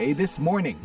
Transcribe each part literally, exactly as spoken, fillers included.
A This Morning.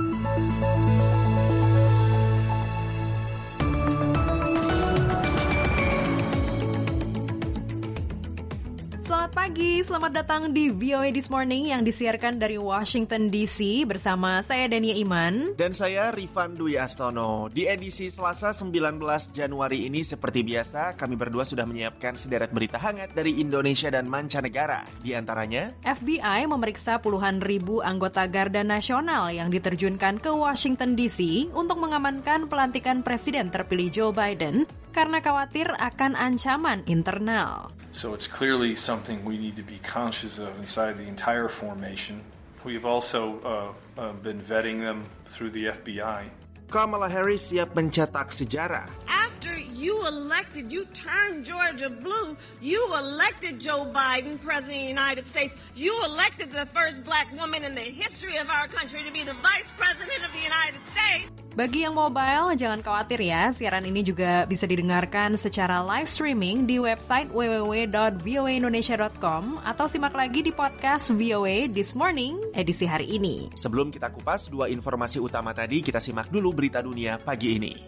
Selamat pagi, selamat datang di V O A This Morning yang disiarkan dari Washington D C bersama saya Dania Iman. Dan saya Rifan Dwi Astono. Di edisi Selasa sembilan belas Januari ini seperti biasa kami berdua sudah menyiapkan sederet berita hangat dari Indonesia dan mancanegara. Di antaranya, F B I memeriksa puluhan ribu anggota Garda Nasional yang diterjunkan ke Washington D C untuk mengamankan pelantikan Presiden terpilih Joe Biden karena khawatir akan ancaman internal. So it's clearly something we need to be conscious of inside the entire formation. We've also uh, uh, been vetting them through the F B I. Kamala Harris siap mencetak sejarah. After you elected, you turned Georgia blue, you elected Joe Biden, President of the United States. You elected the first black woman in the history of our country to be the Vice President of the United States. Bagi yang mobile, jangan khawatir ya, siaran ini juga bisa didengarkan secara live streaming di website w w w dot v o a indonesia dot com atau simak lagi di podcast V O A This Morning edisi hari ini. Sebelum kita kupas dua informasi utama tadi, kita simak dulu berita dunia pagi ini.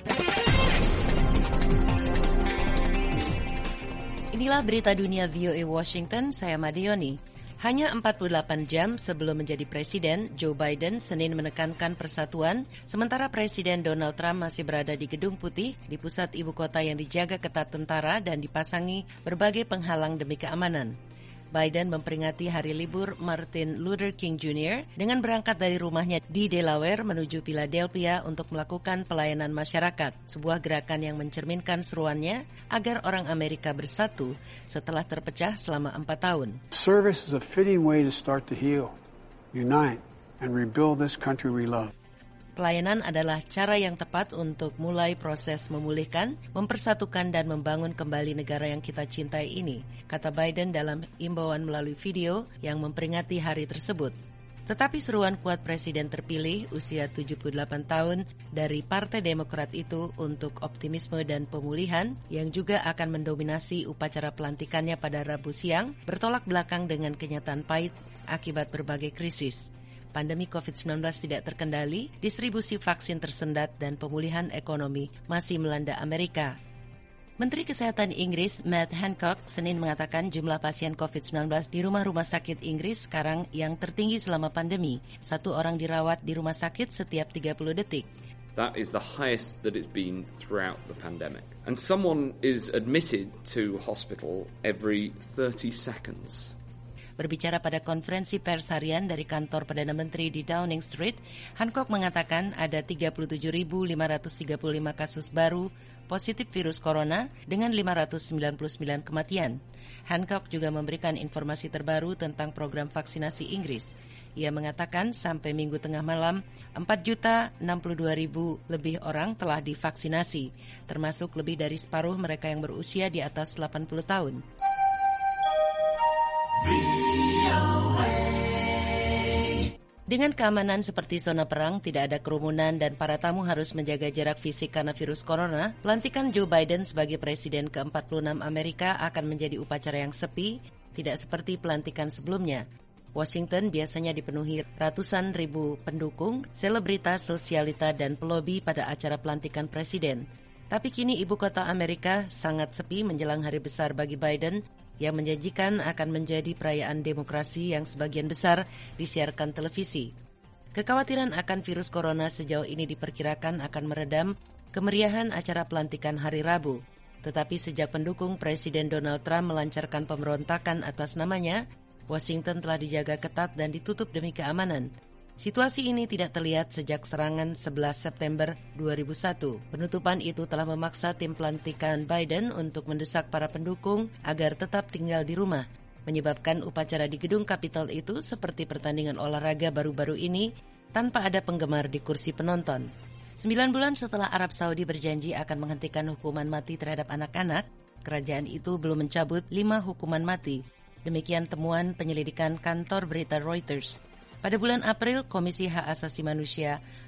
Inilah berita dunia V O A Washington, saya Madioni. Hanya empat puluh delapan jam sebelum menjadi presiden, Joe Biden Senin menekankan persatuan, sementara Presiden Donald Trump masih berada di Gedung Putih, di pusat ibu kota yang dijaga ketat tentara dan dipasangi berbagai penghalang demi keamanan. Biden memperingati hari libur Martin Luther King Junior dengan berangkat dari rumahnya di Delaware menuju Philadelphia untuk melakukan pelayanan masyarakat, sebuah gerakan yang mencerminkan seruannya agar orang Amerika bersatu setelah terpecah selama empat tahun. Service is a fitting way to start to heal, unite, and rebuild this country we love. Pelayanan adalah cara yang tepat untuk mulai proses memulihkan, mempersatukan dan membangun kembali negara yang kita cintai ini, kata Biden dalam imbauan melalui video yang memperingati hari tersebut. Tetapi seruan kuat Presiden terpilih usia tujuh puluh delapan tahun dari Partai Demokrat itu untuk optimisme dan pemulihan yang juga akan mendominasi upacara pelantikannya pada Rabu siang bertolak belakang dengan kenyataan pahit akibat berbagai krisis. Pandemi covid sembilan belas tidak terkendali, distribusi vaksin tersendat dan pemulihan ekonomi masih melanda Amerika. Menteri Kesehatan Inggris Matt Hancock Senin mengatakan jumlah pasien covid sembilan belas di rumah-rumah sakit Inggris sekarang yang tertinggi selama pandemi. Satu orang dirawat di rumah sakit setiap tiga puluh detik. That is the highest that it's been throughout the pandemic. And someone is admitted to hospital every thirty seconds. Berbicara pada konferensi pers harian dari kantor Perdana Menteri di Downing Street, Hancock mengatakan ada tiga puluh tujuh ribu lima ratus tiga puluh lima kasus baru positif virus corona dengan lima ratus sembilan puluh sembilan kematian. Hancock juga memberikan informasi terbaru tentang program vaksinasi Inggris. Ia mengatakan sampai minggu tengah malam, empat juta enam puluh dua ribu lebih orang telah divaksinasi, termasuk lebih dari separuh mereka yang berusia di atas delapan puluh tahun. Dengan keamanan seperti zona perang, tidak ada kerumunan dan para tamu harus menjaga jarak fisik karena virus corona, pelantikan Joe Biden sebagai Presiden ke empat puluh enam Amerika akan menjadi upacara yang sepi, tidak seperti pelantikan sebelumnya. Washington biasanya dipenuhi ratusan ribu pendukung, selebritas, sosialita, dan pelobi pada acara pelantikan Presiden. Tapi kini ibu kota Amerika sangat sepi menjelang hari besar bagi Biden, yang menjanjikan akan menjadi perayaan demokrasi yang sebagian besar disiarkan televisi. Kekhawatiran akan virus corona sejauh ini diperkirakan akan meredam kemeriahan acara pelantikan hari Rabu. Tetapi sejak pendukung Presiden Donald Trump melancarkan pemberontakan atas namanya, Washington telah dijaga ketat dan ditutup demi keamanan. Situasi ini tidak terlihat sejak serangan sebelas September dua ribu satu. Penutupan itu telah memaksa tim pelantikan Biden untuk mendesak para pendukung agar tetap tinggal di rumah, menyebabkan upacara di gedung Capitol itu seperti pertandingan olahraga baru-baru ini tanpa ada penggemar di kursi penonton. Sembilan bulan setelah Arab Saudi berjanji akan menghentikan hukuman mati terhadap anak-anak, kerajaan itu belum mencabut lima hukuman mati. Demikian temuan penyelidikan kantor berita Reuters. Pada bulan April, Komisi Hak Asasi Manusia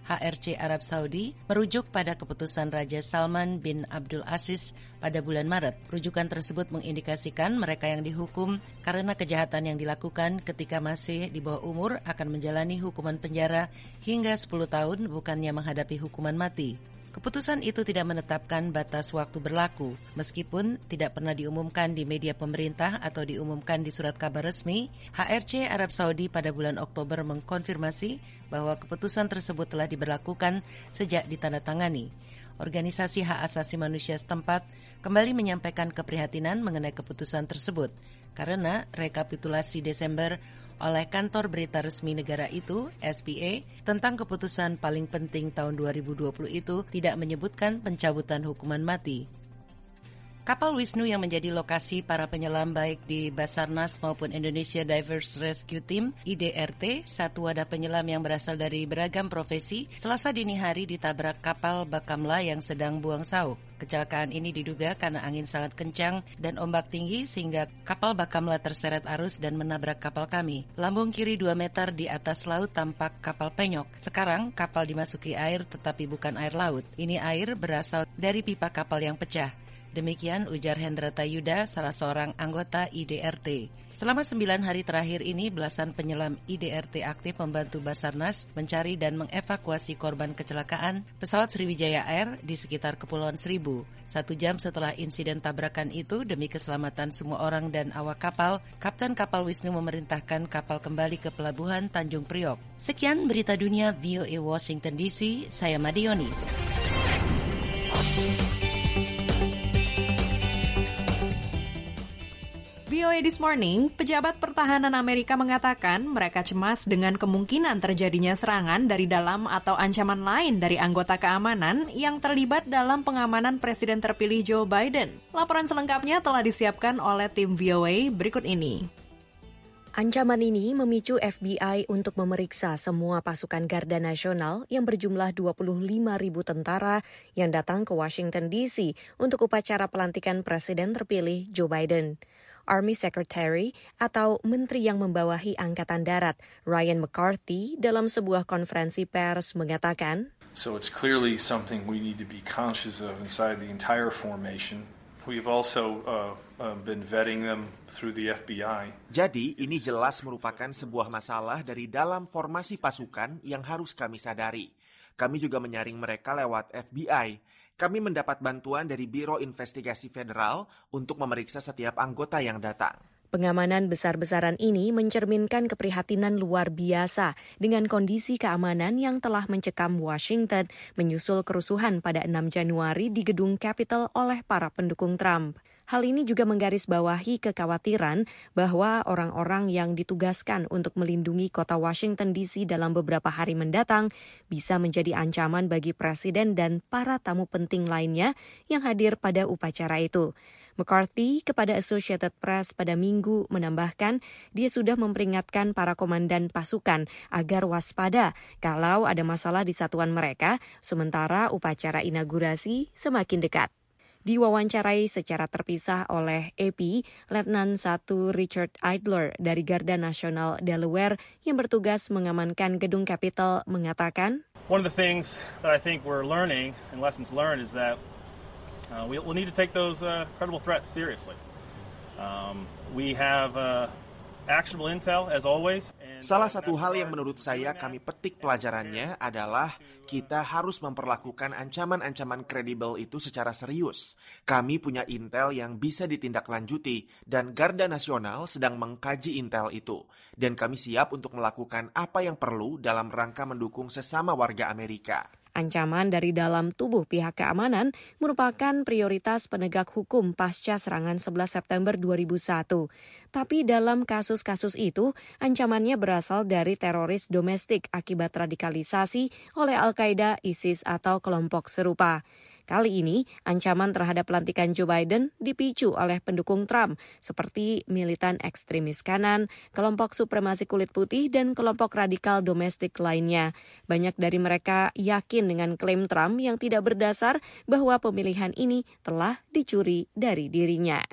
H R C Arab Saudi merujuk pada keputusan Raja Salman bin Abdul Aziz pada bulan Maret. Rujukan tersebut mengindikasikan mereka yang dihukum karena kejahatan yang dilakukan ketika masih di bawah umur akan menjalani hukuman penjara hingga sepuluh tahun bukannya menghadapi hukuman mati. Keputusan itu tidak menetapkan batas waktu berlaku, meskipun tidak pernah diumumkan di media pemerintah atau diumumkan di surat kabar resmi. H R C Arab Saudi pada bulan Oktober mengkonfirmasi bahwa keputusan tersebut telah diberlakukan sejak ditandatangani. Organisasi hak asasi manusia setempat kembali menyampaikan keprihatinan mengenai keputusan tersebut, karena rekapitulasi Desember oleh kantor berita resmi negara itu, S P A, tentang keputusan paling penting tahun dua ribu dua puluh itu tidak menyebutkan pencabutan hukuman mati. Kapal Wisnu yang menjadi lokasi para penyelam baik di Basarnas maupun Indonesia Divers Rescue Team I D R T, satu wadah penyelam yang berasal dari beragam profesi, Selasa dini hari ditabrak kapal Bakamla yang sedang buang sauk. Kecelakaan ini diduga karena angin sangat kencang dan ombak tinggi sehingga kapal Bakamla terseret arus dan menabrak kapal kami. Lambung kiri dua meter di atas laut tampak kapal penyok. Sekarang kapal dimasuki air tetapi bukan air laut. Ini air berasal dari pipa kapal yang pecah. Demikian ujar Hendra Tayuda, salah seorang anggota I D R T. Selama sembilan hari terakhir ini, belasan penyelam I D R T aktif membantu Basarnas mencari dan mengevakuasi korban kecelakaan pesawat Sriwijaya Air di sekitar Kepulauan Seribu. Satu jam setelah insiden tabrakan itu, demi keselamatan semua orang dan awak kapal, Kapten Kapal Wisnu memerintahkan kapal kembali ke pelabuhan Tanjung Priok. Sekian berita dunia V O A Washington D C, saya Madioni. V O A This Morning, pejabat pertahanan Amerika mengatakan mereka cemas dengan kemungkinan terjadinya serangan dari dalam atau ancaman lain dari anggota keamanan yang terlibat dalam pengamanan Presiden terpilih Joe Biden. Laporan selengkapnya telah disiapkan oleh tim V O A berikut ini. Ancaman ini memicu F B I untuk memeriksa semua pasukan Garda Nasional yang berjumlah dua puluh lima ribu tentara yang datang ke Washington D C untuk upacara pelantikan Presiden terpilih Joe Biden. Army Secretary atau Menteri yang membawahi Angkatan Darat Ryan McCarthy dalam sebuah konferensi pers mengatakan, So it's clearly something we need to be conscious of inside the entire formation. We've also uh, uh, been vetting them through the F B I. Jadi ini jelas merupakan sebuah masalah dari dalam formasi pasukan yang harus kami sadari. Kami juga menyaring mereka lewat F B I. Kami mendapat bantuan dari Biro Investigasi Federal untuk memeriksa setiap anggota yang datang. Pengamanan besar-besaran ini mencerminkan keprihatinan luar biasa dengan kondisi keamanan yang telah mencekam Washington menyusul kerusuhan pada enam Januari di gedung Capitol oleh para pendukung Trump. Hal ini juga menggarisbawahi kekhawatiran bahwa orang-orang yang ditugaskan untuk melindungi kota Washington D C dalam beberapa hari mendatang bisa menjadi ancaman bagi Presiden dan para tamu penting lainnya yang hadir pada upacara itu. McCarthy kepada Associated Press pada Minggu menambahkan dia sudah memperingatkan para komandan pasukan agar waspada kalau ada masalah di satuan mereka, sementara upacara inaugurasi semakin dekat. Diwawancarai secara terpisah oleh A P, Letnan satu Richard Idler dari Garda Nasional Delaware yang bertugas mengamankan gedung Capitol mengatakan, One of the things that I think we're learning and lessons learned is that uh, we'll need to take those uh, credible threats seriously. Um, we have uh, actionable intel as always. Salah satu hal yang menurut saya kami petik pelajarannya adalah kita harus memperlakukan ancaman-ancaman kredibel itu secara serius. Kami punya intel yang bisa ditindaklanjuti dan Garda Nasional sedang mengkaji intel itu. Dan kami siap untuk melakukan apa yang perlu dalam rangka mendukung sesama warga Amerika. Ancaman dari dalam tubuh pihak keamanan merupakan prioritas penegak hukum pasca serangan sebelas September dua ribu satu. Tapi dalam kasus-kasus itu, ancamannya berasal dari teroris domestik akibat radikalisasi oleh Al-Qaeda, ISIS, atau kelompok serupa. Kali ini, ancaman terhadap pelantikan Joe Biden dipicu oleh pendukung Trump, seperti militan ekstremis kanan, kelompok supremasi kulit putih, dan kelompok radikal domestik lainnya. Banyak dari mereka yakin dengan klaim Trump yang tidak berdasar bahwa pemilihan ini telah dicuri dari dirinya.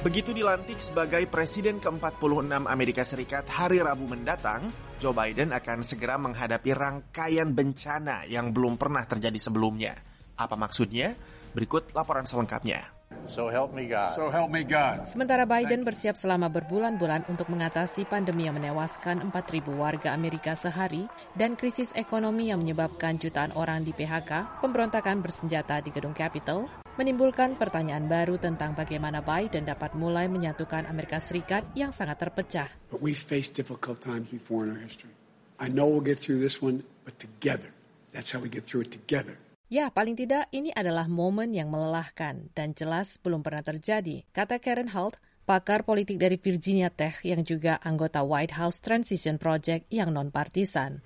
Begitu dilantik sebagai Presiden ke empat puluh enam Amerika Serikat hari Rabu mendatang, Joe Biden akan segera menghadapi rangkaian bencana yang belum pernah terjadi sebelumnya. Apa maksudnya? Berikut laporan selengkapnya. So help me God. So help me God. Sementara Biden bersiap selama berbulan-bulan untuk mengatasi pandemi yang menewaskan empat ribu warga Amerika sehari dan krisis ekonomi yang menyebabkan jutaan orang di P H K, pemberontakan bersenjata di gedung Capitol, menimbulkan pertanyaan baru tentang bagaimana Biden dapat mulai menyatukan Amerika Serikat yang sangat terpecah. But we faced difficult times before in our history. I know we'll get through this one, but together. That's how we get through it together. Ya, paling tidak ini adalah momen yang melelahkan dan jelas belum pernah terjadi, kata Karen Holt, pakar politik dari Virginia Tech yang juga anggota White House Transition Project yang non-partisan.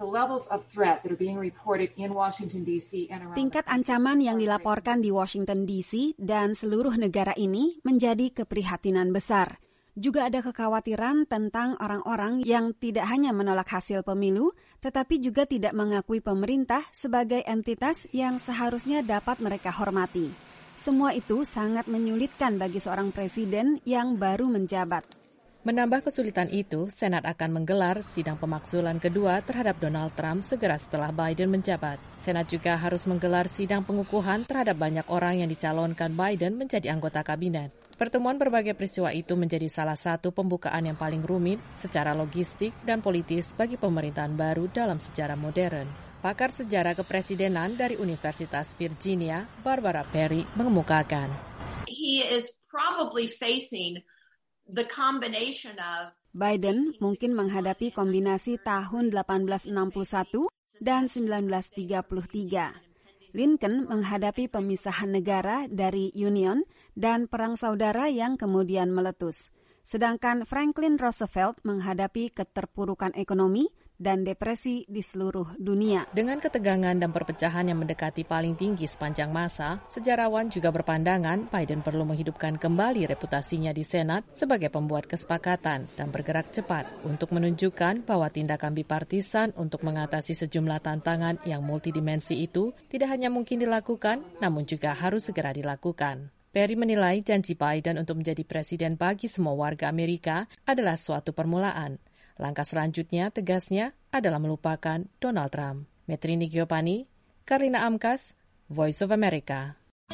Tingkat ancaman yang dilaporkan di Washington D C dan seluruh negara ini menjadi keprihatinan besar. Juga ada kekhawatiran tentang orang-orang yang tidak hanya menolak hasil pemilu, tetapi juga tidak mengakui pemerintah sebagai entitas yang seharusnya dapat mereka hormati. Semua itu sangat menyulitkan bagi seorang presiden yang baru menjabat. Menambah kesulitan itu, Senat akan menggelar sidang pemakzulan kedua terhadap Donald Trump segera setelah Biden menjabat. Senat juga harus menggelar sidang pengukuhan terhadap banyak orang yang dicalonkan Biden menjadi anggota kabinet. Pertemuan berbagai peristiwa itu menjadi salah satu pembukaan yang paling rumit secara logistik dan politis bagi pemerintahan baru dalam sejarah modern. Pakar sejarah kepresidenan dari Universitas Virginia, Barbara Perry, mengemukakan. He is probably facing the combination of Biden mungkin menghadapi kombinasi tahun delapan belas enam puluh satu dan sembilan belas tiga puluh tiga. Lincoln menghadapi pemisahan negara dari Union dan perang saudara yang kemudian meletus. Sedangkan Franklin Roosevelt menghadapi keterpurukan ekonomi dan depresi di seluruh dunia. Dengan ketegangan dan perpecahan yang mendekati paling tinggi sepanjang masa, sejarawan juga berpandangan Biden perlu menghidupkan kembali reputasinya di Senat sebagai pembuat kesepakatan dan bergerak cepat untuk menunjukkan bahwa tindakan bipartisan untuk mengatasi sejumlah tantangan yang multidimensi itu tidak hanya mungkin dilakukan, namun juga harus segera dilakukan. Perry menilai janji Biden untuk menjadi presiden bagi semua warga Amerika adalah suatu permulaan. Langkah selanjutnya, tegasnya, adalah melupakan Donald Trump. Metrini Giovanni, Karina Amkas, Voice of America.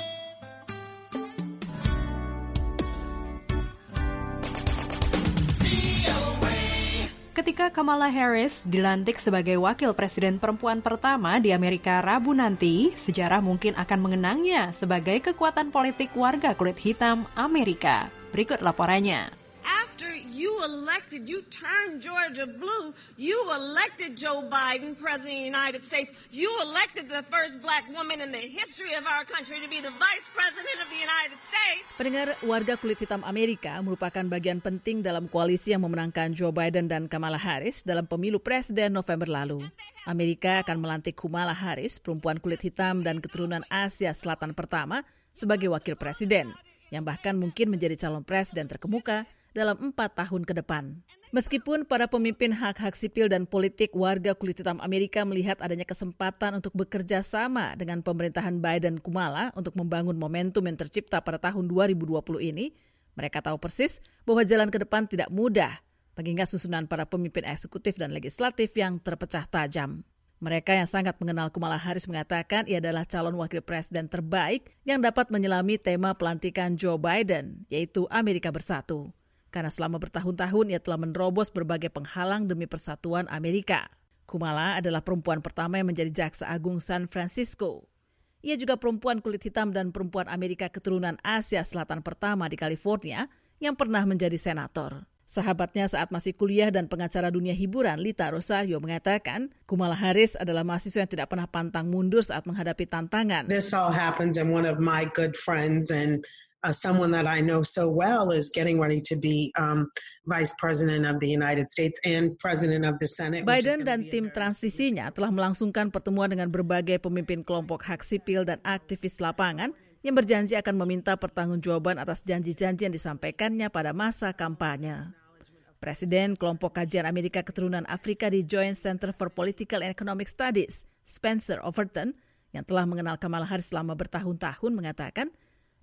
Ketika Kamala Harris dilantik sebagai wakil presiden perempuan pertama di Amerika Rabu nanti, sejarah mungkin akan mengenangnya sebagai kekuatan politik warga kulit hitam Amerika. Berikut laporannya. After you elected, you turned Georgia blue, you elected Joe Biden, President of the United States. You elected the first black woman in the history of our country to be the Vice President of the United States. Pendengar, warga kulit hitam Amerika merupakan bagian penting dalam koalisi yang memenangkan Joe Biden dan Kamala Harris dalam pemilu presiden November lalu. Amerika akan melantik Kamala Harris, perempuan kulit hitam dan keturunan Asia Selatan pertama, sebagai wakil presiden, yang bahkan mungkin menjadi calon presiden terkemuka dalam empat tahun ke depan. Meskipun para pemimpin hak-hak sipil dan politik warga kulit hitam Amerika melihat adanya kesempatan untuk bekerja sama dengan pemerintahan Biden-Kamala untuk membangun momentum yang tercipta pada tahun dua ribu dua puluh ini, mereka tahu persis bahwa jalan ke depan tidak mudah, mengingat susunan para pemimpin eksekutif dan legislatif yang terpecah tajam. Mereka yang sangat mengenal Kamala Harris mengatakan ia adalah calon wakil presiden terbaik yang dapat menyelami tema pelantikan Joe Biden, yaitu Amerika Bersatu. Karena selama bertahun-tahun ia telah menerobos berbagai penghalang demi persatuan Amerika. Kamala adalah perempuan pertama yang menjadi jaksa agung San Francisco. Ia juga perempuan kulit hitam dan perempuan Amerika keturunan Asia Selatan pertama di California yang pernah menjadi senator. Sahabatnya saat masih kuliah dan pengacara dunia hiburan, Lita Rosario, mengatakan Kamala Harris adalah mahasiswa yang tidak pernah pantang mundur saat menghadapi tantangan. This all happens and one of my good friends and Uh, someone that I know so well is getting ready to be um, Vice President of the United States and President of the Senate. Biden dan tim transisinya telah melangsungkan pertemuan dengan berbagai pemimpin kelompok hak sipil dan aktivis lapangan yang berjanji akan meminta pertanggungjawaban atas janji-janji yang disampaikannya pada masa kampanye. Presiden kelompok kajian Amerika keturunan Afrika di Joint Center for Political and Economic Studies, Spencer Overton, yang telah mengenal Kamala Harris selama bertahun-tahun, mengatakan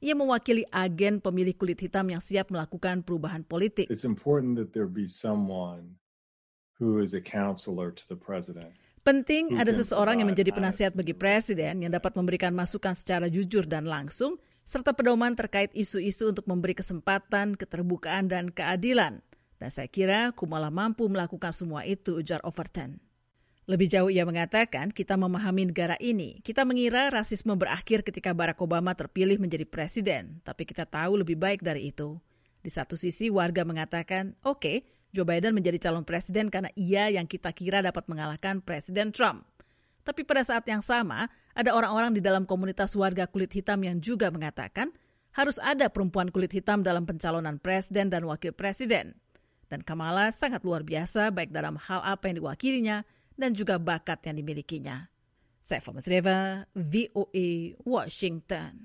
ia mewakili agen pemilih kulit hitam yang siap melakukan perubahan politik. It's important that there be someone who is a counselor to the president. Penting ada seseorang yang menjadi penasihat bagi presiden yang dapat memberikan masukan secara jujur dan langsung, serta pedoman terkait isu-isu untuk memberi kesempatan, keterbukaan, dan keadilan. Dan saya kira Kumala mampu melakukan semua itu, ujar Overton. Lebih jauh ia mengatakan, kita memahami negara ini. Kita mengira rasisme berakhir ketika Barack Obama terpilih menjadi presiden, tapi kita tahu lebih baik dari itu. Di satu sisi warga mengatakan, oke, okay, Joe Biden menjadi calon presiden karena ia yang kita kira dapat mengalahkan Presiden Trump. Tapi pada saat yang sama, ada orang-orang di dalam komunitas warga kulit hitam yang juga mengatakan harus ada perempuan kulit hitam dalam pencalonan presiden dan wakil presiden. Dan Kamala sangat luar biasa baik dalam hal apa yang diwakilinya dan juga bakat yang dimilikinya. Saya Fama Sreva, V O A, Washington.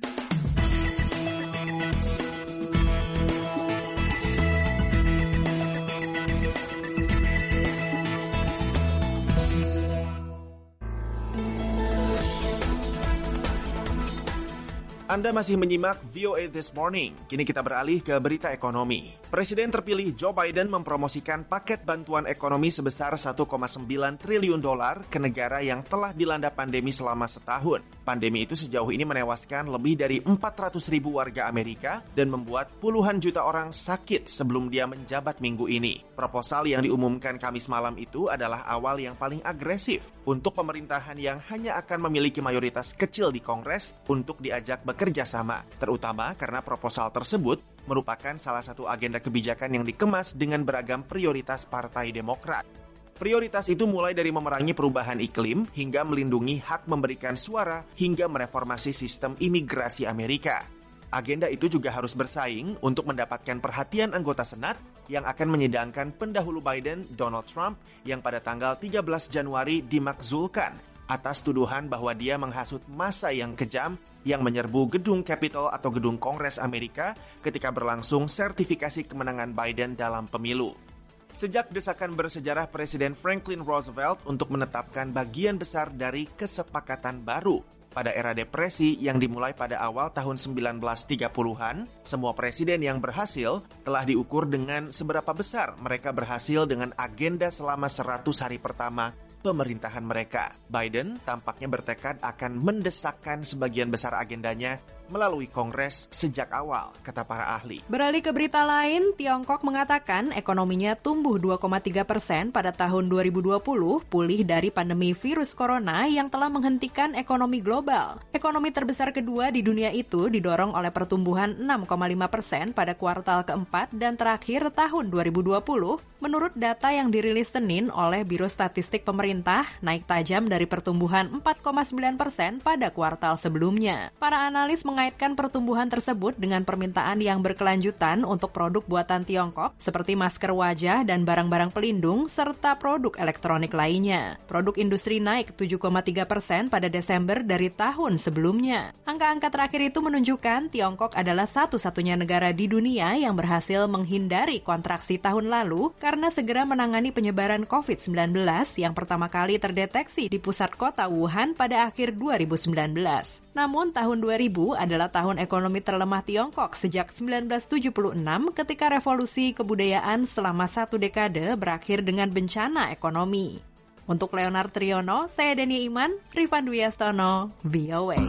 Anda masih menyimak V O A This Morning. Kini kita beralih ke berita ekonomi. Presiden terpilih Joe Biden mempromosikan paket bantuan ekonomi sebesar satu koma sembilan triliun dolar ke negara yang telah dilanda pandemi selama setahun. Pandemi itu sejauh ini menewaskan lebih dari empat ratus ribu warga Amerika dan membuat puluhan juta orang sakit sebelum dia menjabat minggu ini. Proposal yang diumumkan Kamis malam itu adalah awal yang paling agresif untuk pemerintahan yang hanya akan memiliki mayoritas kecil di Kongres untuk diajak bekerja kerjasama, terutama karena proposal tersebut merupakan salah satu agenda kebijakan yang dikemas dengan beragam prioritas Partai Demokrat. Prioritas itu mulai dari memerangi perubahan iklim hingga melindungi hak memberikan suara hingga mereformasi sistem imigrasi Amerika. Agenda itu juga harus bersaing untuk mendapatkan perhatian anggota Senat yang akan menyidangkan pendahulu Biden, Donald Trump, yang pada tanggal tiga belas Januari dimakzulkan atas tuduhan bahwa dia menghasut massa yang kejam yang menyerbu gedung Capitol atau gedung Kongres Amerika ketika berlangsung sertifikasi kemenangan Biden dalam pemilu. Sejak desakan bersejarah Presiden Franklin Roosevelt untuk menetapkan bagian besar dari kesepakatan baru pada era depresi yang dimulai pada awal tahun sembilan belas tiga puluhan, semua presiden yang berhasil telah diukur dengan seberapa besar mereka berhasil dengan agenda selama seratus hari pertama pemerintahan mereka. Biden tampaknya bertekad akan mendesakkan sebagian besar agendanya melalui Kongres sejak awal, kata para ahli. Beralih ke berita lain, Tiongkok mengatakan ekonominya tumbuh dua koma tiga persen pada tahun dua ribu dua puluh, pulih dari pandemi virus corona yang telah menghentikan ekonomi global. Ekonomi terbesar kedua di dunia itu didorong oleh pertumbuhan enam koma lima persen pada kuartal keempat dan terakhir tahun dua ribu dua puluh, menurut data yang dirilis Senin oleh Biro Statistik Pemerintah, naik tajam dari pertumbuhan empat koma sembilan persen pada kuartal sebelumnya. Para analis mengaitkan pertumbuhan tersebut dengan permintaan yang berkelanjutan untuk produk buatan Tiongkok seperti masker wajah dan barang-barang pelindung serta produk elektronik lainnya. Produk industri naik tujuh koma tiga persen pada Desember dari tahun sebelumnya. Angka-angka terakhir itu menunjukkan Tiongkok adalah satu-satunya negara di dunia yang berhasil menghindari kontraksi tahun lalu karena segera menangani penyebaran covid sembilan belas yang pertama kali terdeteksi di pusat kota Wuhan pada akhir dua ribu sembilan belas. Namun tahun dua ribu adalah tahun ekonomi terlemah Tiongkok sejak seribu sembilan ratus tujuh puluh enam ketika revolusi kebudayaan selama satu dekade berakhir dengan bencana ekonomi. Untuk Leonard Triono, saya Dania Iman, Rifan Dwi Astono, V O A.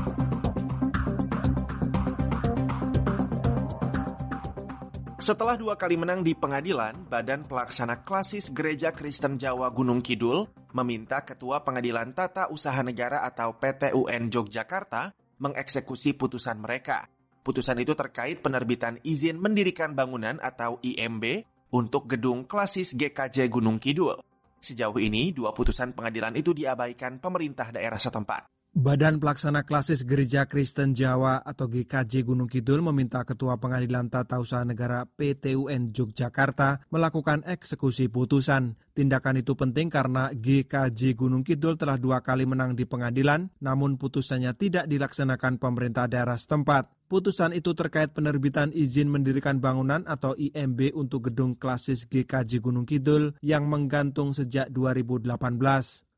Setelah dua kali menang di pengadilan, Badan Pelaksana Klasis Gereja Kristen Jawa Gunung Kidul meminta Ketua Pengadilan Tata Usaha Negara atau P T U N Yogyakarta mengeksekusi putusan mereka. Putusan itu terkait penerbitan izin mendirikan bangunan atau I M B untuk gedung Klasis G K J Gunung Kidul. Sejauh ini, dua putusan pengadilan itu diabaikan pemerintah daerah setempat. Badan Pelaksana Klasis Gereja Kristen Jawa atau G K J Gunung Kidul meminta Ketua Pengadilan Tata Usaha Negara P T U N Yogyakarta melakukan eksekusi putusan. Tindakan itu penting karena G K J Gunung Kidul telah dua kali menang di pengadilan, namun putusannya tidak dilaksanakan pemerintah daerah setempat. Putusan itu terkait penerbitan izin mendirikan bangunan atau I M B untuk gedung Klasis G K J Gunung Kidul yang menggantung sejak dua ribu delapan belas.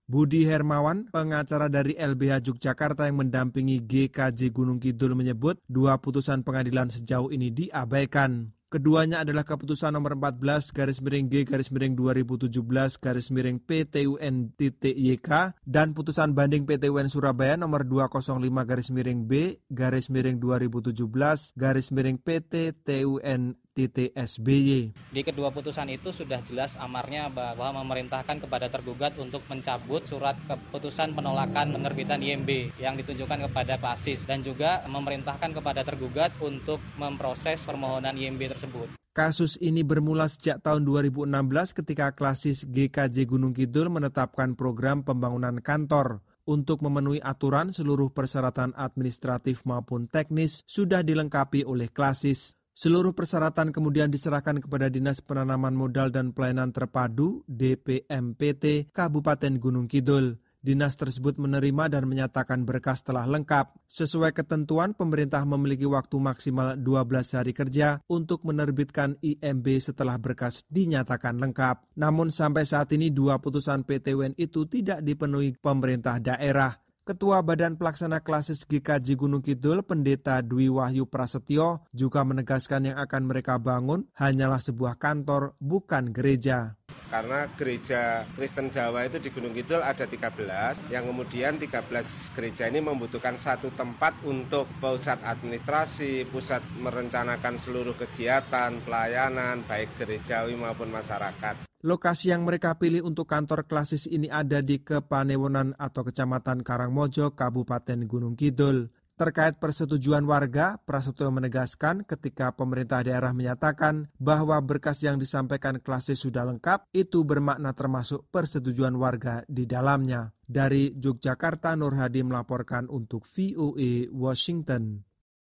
Budi Hermawan, pengacara dari L B H Yogyakarta yang mendampingi G K J Gunung Kidul menyebut dua putusan pengadilan sejauh ini diabaikan. Keduanya adalah keputusan nomor empat belas garis miring G garis miring dua ribu tujuh belas garis miring P T U N titik Y K dan putusan banding P T U N Surabaya nomor dua nol lima garis miring B garis miring dua ribu tujuh belas garis miring P T T U N titik S B Y. Di kedua putusan itu sudah jelas amarnya bahwa memerintahkan kepada tergugat untuk mencabut surat keputusan penolakan penerbitan I M B yang ditunjukkan kepada Klasis dan juga memerintahkan kepada tergugat untuk memproses permohonan I M B tersebut. Kasus ini bermula sejak tahun dua ribu enam belas ketika Klasis G K J Gunung Kidul menetapkan program pembangunan kantor. Untuk memenuhi aturan, seluruh persyaratan administratif maupun teknis sudah dilengkapi oleh Klasis. Seluruh persyaratan kemudian diserahkan kepada Dinas Penanaman Modal dan Pelayanan Terpadu D P M P T Kabupaten Gunung Kidul. Dinas tersebut menerima dan menyatakan berkas telah lengkap. Sesuai ketentuan, pemerintah memiliki waktu maksimal dua belas hari kerja untuk menerbitkan I M B setelah berkas dinyatakan lengkap. Namun sampai saat ini dua putusan P T U N itu tidak dipenuhi pemerintah daerah. Ketua Badan Pelaksana Klasis G K J Gunung Kidul, Pendeta Dwi Wahyu Prasetyo, juga menegaskan yang akan mereka bangun hanyalah sebuah kantor, bukan gereja. Karena gereja Kristen Jawa itu di Gunung Kidul ada tiga belas, yang kemudian tiga belas gereja ini membutuhkan satu tempat untuk pusat administrasi, pusat merencanakan seluruh kegiatan, pelayanan, baik gerejawi maupun masyarakat. Lokasi yang mereka pilih untuk kantor Klasis ini ada di Kepanewonan atau Kecamatan Karangmojo, Kabupaten Gunung Kidul. Terkait persetujuan warga, Prasetyo menegaskan ketika pemerintah daerah menyatakan bahwa berkas yang disampaikan Klasis sudah lengkap, itu bermakna termasuk persetujuan warga di dalamnya. Dari Yogyakarta, Nur Hadi melaporkan untuk V O A Washington.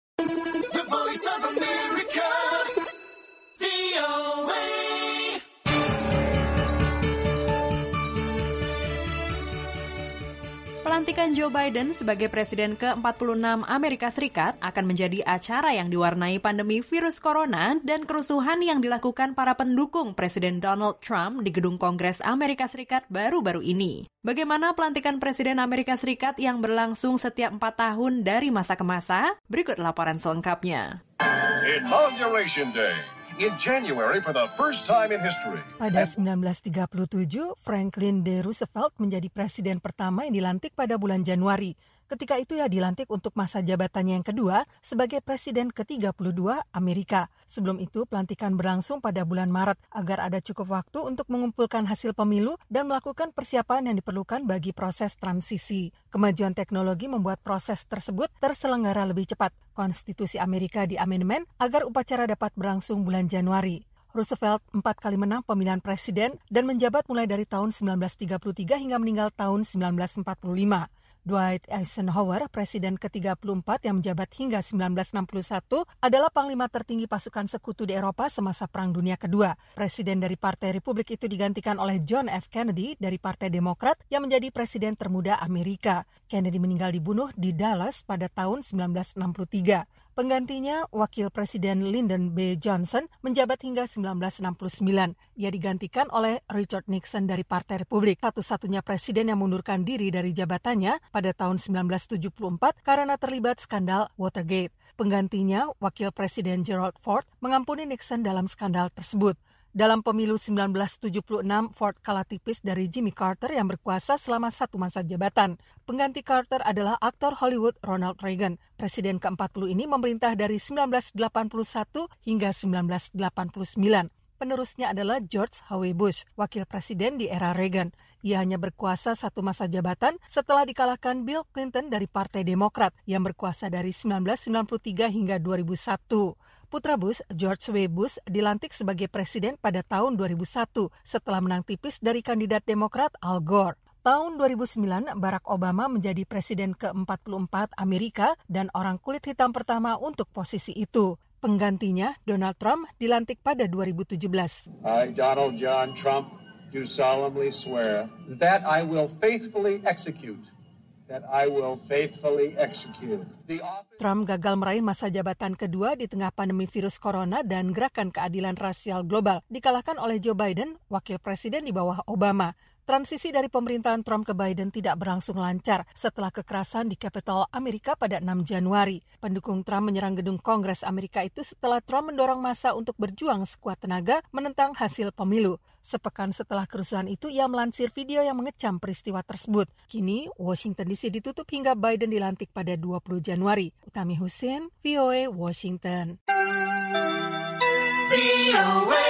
Pelantikan Joe Biden sebagai Presiden ke empat puluh enam Amerika Serikat akan menjadi acara yang diwarnai pandemi virus corona dan kerusuhan yang dilakukan para pendukung Presiden Donald Trump di gedung Kongres Amerika Serikat baru-baru ini. Bagaimana pelantikan Presiden Amerika Serikat yang berlangsung setiap empat tahun dari masa ke masa? Berikut laporan selengkapnya. Inauguration Day. In January for the first time in history. Pada sembilan belas tiga puluh tujuh, Franklin D. Roosevelt menjadi presiden pertama yang dilantik pada bulan Januari. Ketika itu ia dilantik untuk masa jabatannya yang kedua sebagai presiden ke tiga puluh dua Amerika. Sebelum itu, pelantikan berlangsung pada bulan Maret agar ada cukup waktu untuk mengumpulkan hasil pemilu dan melakukan persiapan yang diperlukan bagi proses transisi. Kemajuan teknologi membuat proses tersebut terselenggara lebih cepat. Konstitusi Amerika diamandemen agar upacara dapat berlangsung bulan Januari. Roosevelt empat kali menang pemilihan presiden dan menjabat mulai dari tahun sembilan belas tiga puluh tiga hingga meninggal tahun sembilan belas empat puluh lima. Dwight Eisenhower, presiden ke tiga puluh empat yang menjabat hingga sembilan belas enam puluh satu, adalah panglima tertinggi pasukan sekutu di Eropa semasa Perang Dunia Kedua. Presiden dari Partai Republik itu digantikan oleh John F. Kennedy dari Partai Demokrat yang menjadi presiden termuda Amerika. Kennedy meninggal dibunuh di Dallas pada tahun sembilan belas enam puluh tiga. Penggantinya, Wakil Presiden Lyndon B. Johnson menjabat hingga sembilan belas enam puluh sembilan. Ia digantikan oleh Richard Nixon dari Partai Republik, satu-satunya presiden yang mengundurkan diri dari jabatannya pada tahun sembilan belas tujuh puluh empat karena terlibat skandal Watergate. Penggantinya, Wakil Presiden Gerald Ford mengampuni Nixon dalam skandal tersebut. Dalam pemilu sembilan belas tujuh puluh enam, Ford kalah tipis dari Jimmy Carter yang berkuasa selama satu masa jabatan. Pengganti Carter adalah aktor Hollywood Ronald Reagan. Presiden ke empat puluh ini memerintah dari sembilan belas delapan puluh satu hingga sembilan belas delapan puluh sembilan. Penerusnya adalah George H W. Bush, wakil presiden di era Reagan. Ia hanya berkuasa satu masa jabatan setelah dikalahkan Bill Clinton dari Partai Demokrat yang berkuasa dari sembilan belas sembilan puluh tiga hingga dua ribu satu. Putra Bush, George W. Bush, dilantik sebagai presiden pada tahun dua ribu satu setelah menang tipis dari kandidat Demokrat Al Gore. Tahun dua ribu sembilan, Barack Obama menjadi presiden ke empat puluh empat Amerika dan orang kulit hitam pertama untuk posisi itu. Penggantinya, Donald Trump, dilantik pada dua ribu tujuh belas. I, Donald John Trump, do solemnly swear that I will faithfully execute that I will faithfully execute. The office... Trump gagal meraih masa jabatan kedua di tengah pandemi virus corona dan gerakan keadilan rasial global, dikalahkan oleh Joe Biden, wakil presiden di bawah Obama. Transisi dari pemerintahan Trump ke Biden tidak berlangsung lancar setelah kekerasan di Capitol Amerika pada enam Januari. Pendukung Trump menyerang gedung Kongres Amerika itu setelah Trump mendorong massa untuk berjuang sekuat tenaga menentang hasil pemilu. Sepekan setelah kerusuhan itu, ia melansir video yang mengecam peristiwa tersebut. Kini, Washington D C ditutup hingga Biden dilantik pada dua puluh Januari. Utami Hussein, V O A, Washington. V O A.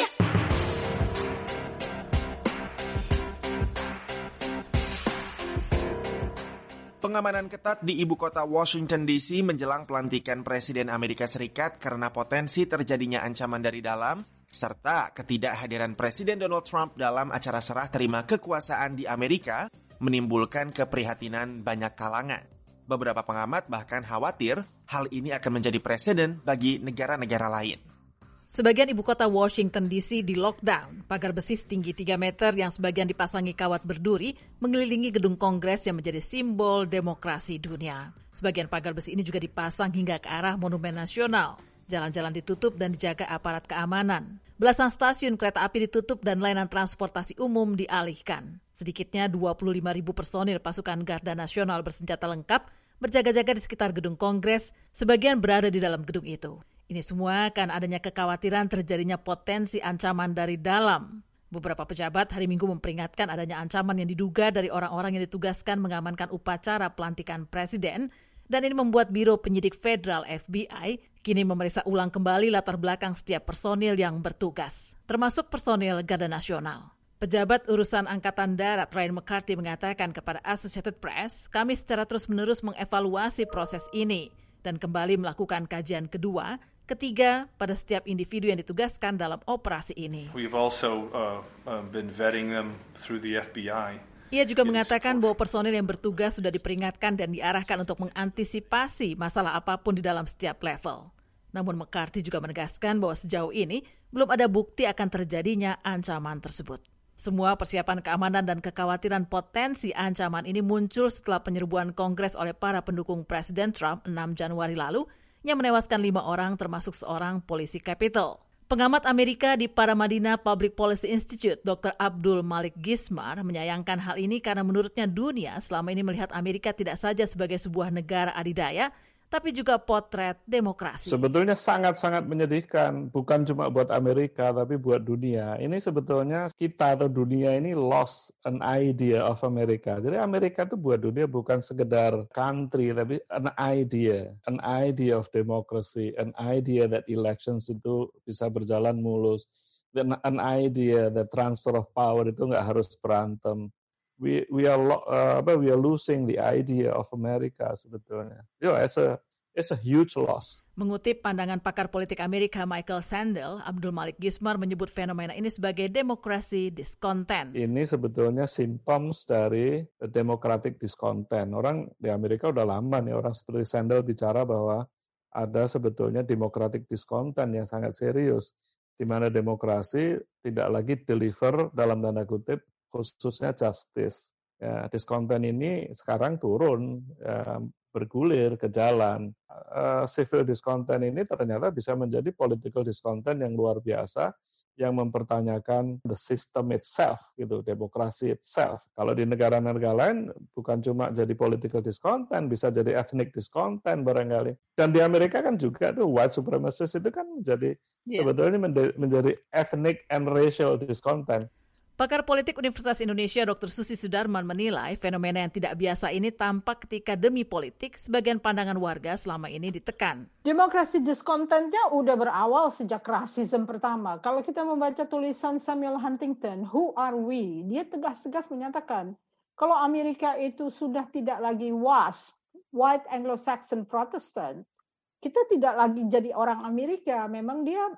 Pengamanan ketat di ibu kota Washington D C menjelang pelantikan Presiden Amerika Serikat karena potensi terjadinya ancaman dari dalam, serta ketidakhadiran Presiden Donald Trump dalam acara serah terima kekuasaan di Amerika menimbulkan keprihatinan banyak kalangan. Beberapa pengamat bahkan khawatir hal ini akan menjadi presiden bagi negara-negara lain. Sebagian ibu kota Washington D C di lockdown. Pagar besi setinggi tiga meter yang sebagian dipasangi kawat berduri mengelilingi gedung Kongres yang menjadi simbol demokrasi dunia. Sebagian pagar besi ini juga dipasang hingga ke arah Monumen Nasional. Jalan-jalan ditutup dan dijaga aparat keamanan. Belasan stasiun kereta api ditutup dan layanan transportasi umum dialihkan. Sedikitnya dua puluh lima ribu personil pasukan Garda Nasional bersenjata lengkap berjaga-jaga di sekitar gedung Kongres, sebagian berada di dalam gedung itu. Ini semua karena adanya kekhawatiran terjadinya potensi ancaman dari dalam. Beberapa pejabat hari Minggu memperingatkan adanya ancaman yang diduga dari orang-orang yang ditugaskan mengamankan upacara pelantikan presiden, dan ini membuat Biro Penyidik Federal F B I kini memeriksa ulang kembali latar belakang setiap personil yang bertugas, termasuk personil Garda Nasional. Pejabat urusan Angkatan Darat Ryan McCarthy mengatakan kepada Associated Press, kami secara terus-menerus mengevaluasi proses ini dan kembali melakukan kajian kedua, ketiga pada setiap individu yang ditugaskan dalam operasi ini. We've also uh, uh, been vetting them through the F B I. Ia juga mengatakan bahwa personil yang bertugas sudah diperingatkan dan diarahkan untuk mengantisipasi masalah apapun di dalam setiap level. Namun McCarthy juga menegaskan bahwa sejauh ini belum ada bukti akan terjadinya ancaman tersebut. Semua persiapan keamanan dan kekhawatiran potensi ancaman ini muncul setelah penyerbuan Kongres oleh para pendukung Presiden Trump enam Januari lalu yang menewaskan lima orang termasuk seorang polisi Capitol. Pengamat Amerika di Paramadina Public Policy Institute, Doktor Abdul Malik Gismar, menyayangkan hal ini karena menurutnya dunia selama ini melihat Amerika tidak saja sebagai sebuah negara adidaya, tapi juga potret demokrasi. Sebetulnya sangat-sangat menyedihkan, bukan cuma buat Amerika, tapi buat dunia. Ini sebetulnya kita atau dunia ini lost an idea of America. Jadi Amerika itu buat dunia bukan sekedar country, tapi an idea. An idea of democracy, an idea that elections itu bisa berjalan mulus. Dan an idea that transfer of power itu nggak harus berantem. We we are uh, we are losing the idea of America sebetulnya. Yo, it's a it's a huge loss. Mengutip pandangan pakar politik Amerika Michael Sandel, Abdul Malik Gismar menyebut fenomena ini sebagai demokrasi discontent. Ini sebetulnya symptoms dari democratic discontent. Orang di Amerika udah lama nih orang seperti Sandel bicara bahwa ada sebetulnya democratic discontent yang sangat serius, di mana demokrasi tidak lagi deliver dalam tanda kutip khususnya justice. Ya, discontent ini sekarang turun, ya, bergulir ke jalan. Uh, civil discontent ini ternyata bisa menjadi political discontent yang luar biasa, yang mempertanyakan the system itself, gitu, demokrasi itself. Kalau di negara-negara lain bukan cuma jadi political discontent, bisa jadi ethnic discontent barangkali. Dan di Amerika kan juga tuh white supremacist itu kan menjadi yeah. sebetulnya menjadi ethnic and racial discontent. Pakar politik Universitas Indonesia Doktor Susi Sudarman menilai fenomena yang tidak biasa ini tampak ketika demi politik sebagian pandangan warga selama ini ditekan. Demokrasi diskontentnya udah berawal sejak rasisme pertama. Kalau kita membaca tulisan Samuel Huntington, Who Are We? Dia tegas-tegas menyatakan kalau Amerika itu sudah tidak lagi W A S P, White Anglo-Saxon Protestant, kita tidak lagi jadi orang Amerika. Memang dia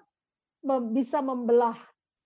bisa membelah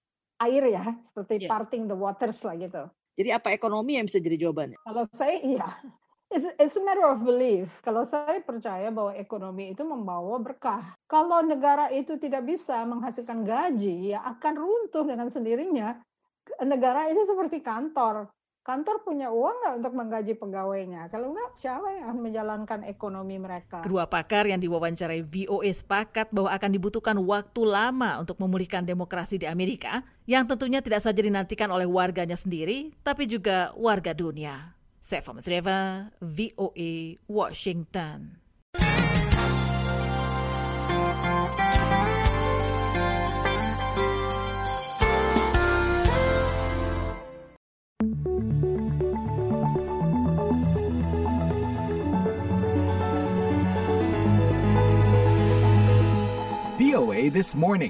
air ya, seperti yeah. parting the waters lah gitu. Jadi apa ekonomi yang bisa jadi jawabannya? Kalau saya iya, it's, it's a matter of belief. Kalau saya percaya bahwa ekonomi itu membawa berkah. Kalau negara itu tidak bisa menghasilkan gaji, ya akan runtuh dengan sendirinya. Negara itu seperti kantor. kantor punya uang nggak untuk menggaji pegawainya? Kalau nggak, siapa yang akan menjalankan ekonomi mereka? Kedua pakar yang diwawancarai V O A sepakat bahwa akan dibutuhkan waktu lama untuk memulihkan demokrasi di Amerika, yang tentunya tidak saja dinantikan oleh warganya sendiri, tapi juga warga dunia. Seva Masreva, V O A, Washington. V O A This Morning.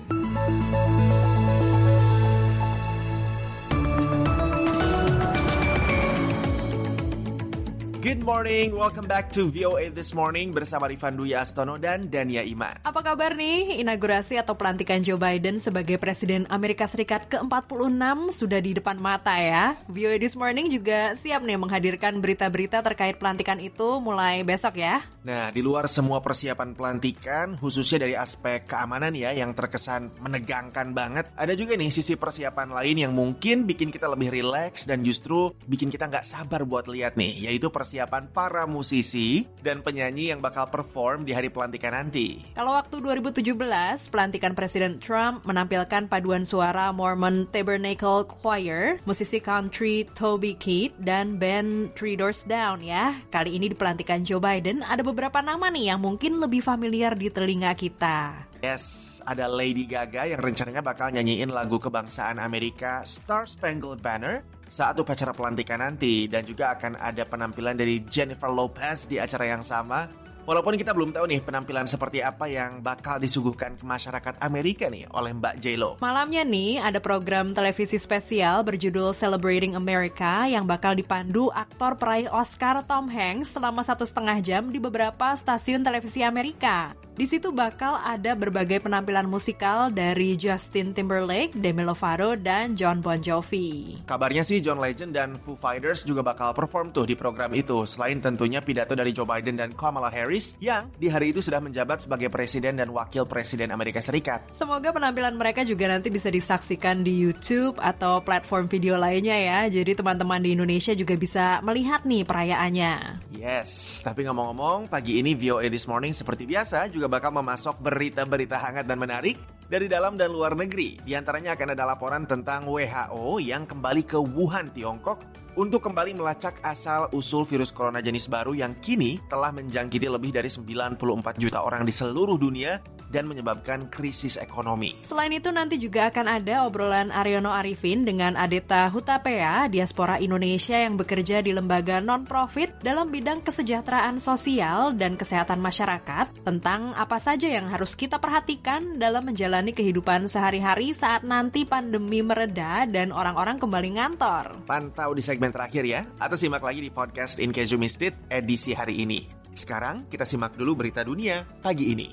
Good morning, welcome back to V O A This Morning bersama Rifan Dwi Astono dan Dania Iman. Apa kabar nih? Inaugurasi atau pelantikan Joe Biden sebagai Presiden Amerika Serikat ke empat puluh enam sudah di depan mata ya. V O A This Morning juga siap nih menghadirkan berita-berita terkait pelantikan itu mulai besok ya. Nah, di luar semua persiapan pelantikan, khususnya dari aspek keamanan ya yang terkesan menegangkan banget, ada juga nih sisi persiapan lain yang mungkin bikin kita lebih rileks dan justru bikin kita nggak sabar buat lihat nih, yaitu persiapan para musisi dan penyanyi yang bakal perform di hari pelantikan nanti. Kalau waktu dua ribu tujuh belas, pelantikan Presiden Trump menampilkan paduan suara Mormon Tabernacle Choir, musisi country Toby Keith, dan band Three Doors Down ya. Kali ini di pelantikan Joe Biden ada beberapa nama nih yang mungkin lebih familiar di telinga kita. Yes, ada Lady Gaga yang rencananya bakal nyanyiin lagu kebangsaan Amerika Star Spangled Banner saat upacara pelantikan nanti, dan juga akan ada penampilan dari Jennifer Lopez di acara yang sama. Walaupun kita belum tahu nih penampilan seperti apa yang bakal disuguhkan ke masyarakat Amerika nih oleh Mbak J-Lo. Malamnya nih ada program televisi spesial berjudul Celebrating America yang bakal dipandu aktor peraih Oscar Tom Hanks selama satu setengah jam di beberapa stasiun televisi Amerika. Di situ bakal ada berbagai penampilan musikal dari Justin Timberlake, Demi Lovato, dan Jon Bon Jovi. Kabarnya sih John Legend dan Foo Fighters juga bakal perform tuh di program itu, selain tentunya pidato dari Joe Biden dan Kamala Harris yang di hari itu sudah menjabat sebagai Presiden dan Wakil Presiden Amerika Serikat. Semoga penampilan mereka juga nanti bisa disaksikan di YouTube atau platform video lainnya ya, jadi teman-teman di Indonesia juga bisa melihat nih perayaannya. Yes, tapi ngomong-ngomong, pagi ini V O A This Morning seperti biasa juga bakal memasok berita-berita hangat dan menarik dari dalam dan luar negeri. Di antaranya akan ada laporan tentang W H O yang kembali ke Wuhan, Tiongkok untuk kembali melacak asal-usul virus corona jenis baru yang kini telah menjangkiti lebih dari sembilan puluh empat juta orang di seluruh dunia dan menyebabkan krisis ekonomi. Selain itu nanti juga akan ada obrolan Aryono Arifin dengan Adeta Hutapea, diaspora Indonesia yang bekerja di lembaga non-profit dalam bidang kesejahteraan sosial dan kesehatan masyarakat, tentang apa saja yang harus kita perhatikan dalam menjalani kehidupan sehari-hari saat nanti pandemi mereda dan orang-orang kembali ngantor. Pantau di segmen terakhir ya, atau simak lagi di podcast In Case You Missed It edisi hari ini. Sekarang kita simak dulu berita dunia pagi ini.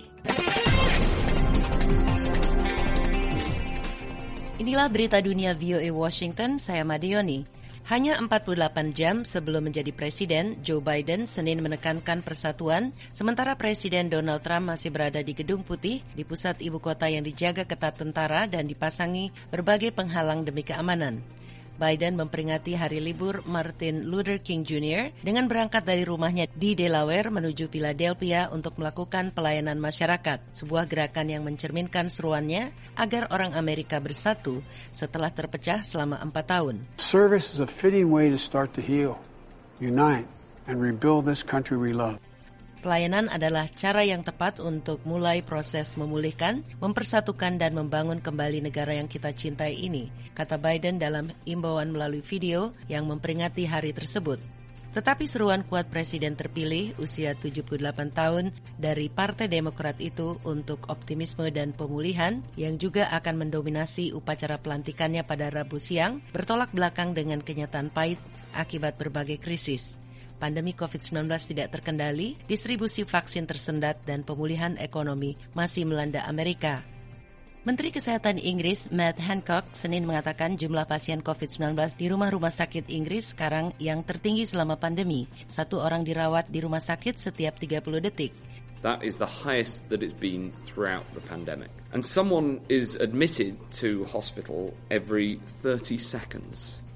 Inilah berita dunia V O A Washington, saya Madioni. Hanya empat puluh delapan jam sebelum menjadi presiden, Joe Biden Senin menekankan persatuan, sementara Presiden Donald Trump masih berada di Gedung Putih, di pusat ibu kota yang dijaga ketat tentara dan dipasangi berbagai penghalang demi keamanan. Biden memperingati hari libur Martin Luther King Junior dengan berangkat dari rumahnya di Delaware menuju Philadelphia untuk melakukan pelayanan masyarakat, sebuah gerakan yang mencerminkan seruannya agar orang Amerika bersatu setelah terpecah selama empat tahun. Service is a fitting way to start to heal, unite, and rebuild this country we love. Pelayanan adalah cara yang tepat untuk mulai proses memulihkan, mempersatukan dan membangun kembali negara yang kita cintai ini, kata Biden dalam imbauan melalui video yang memperingati hari tersebut. Tetapi seruan kuat Presiden terpilih usia tujuh puluh delapan tahun dari Partai Demokrat itu untuk optimisme dan pemulihan yang juga akan mendominasi upacara pelantikannya pada Rabu siang bertolak belakang dengan kenyataan pahit akibat berbagai krisis. Pandemi covid sembilan belas tidak terkendali, distribusi vaksin tersendat, dan pemulihan ekonomi masih melanda Amerika. Menteri Kesehatan Inggris Matt Hancock Senin mengatakan jumlah pasien covid sembilan belas di rumah-rumah sakit Inggris sekarang yang tertinggi selama pandemi. Satu orang dirawat di rumah sakit setiap tiga puluh detik. That is the highest that it's been throughout the pandemic. And someone is admitted to hospital every thirty seconds.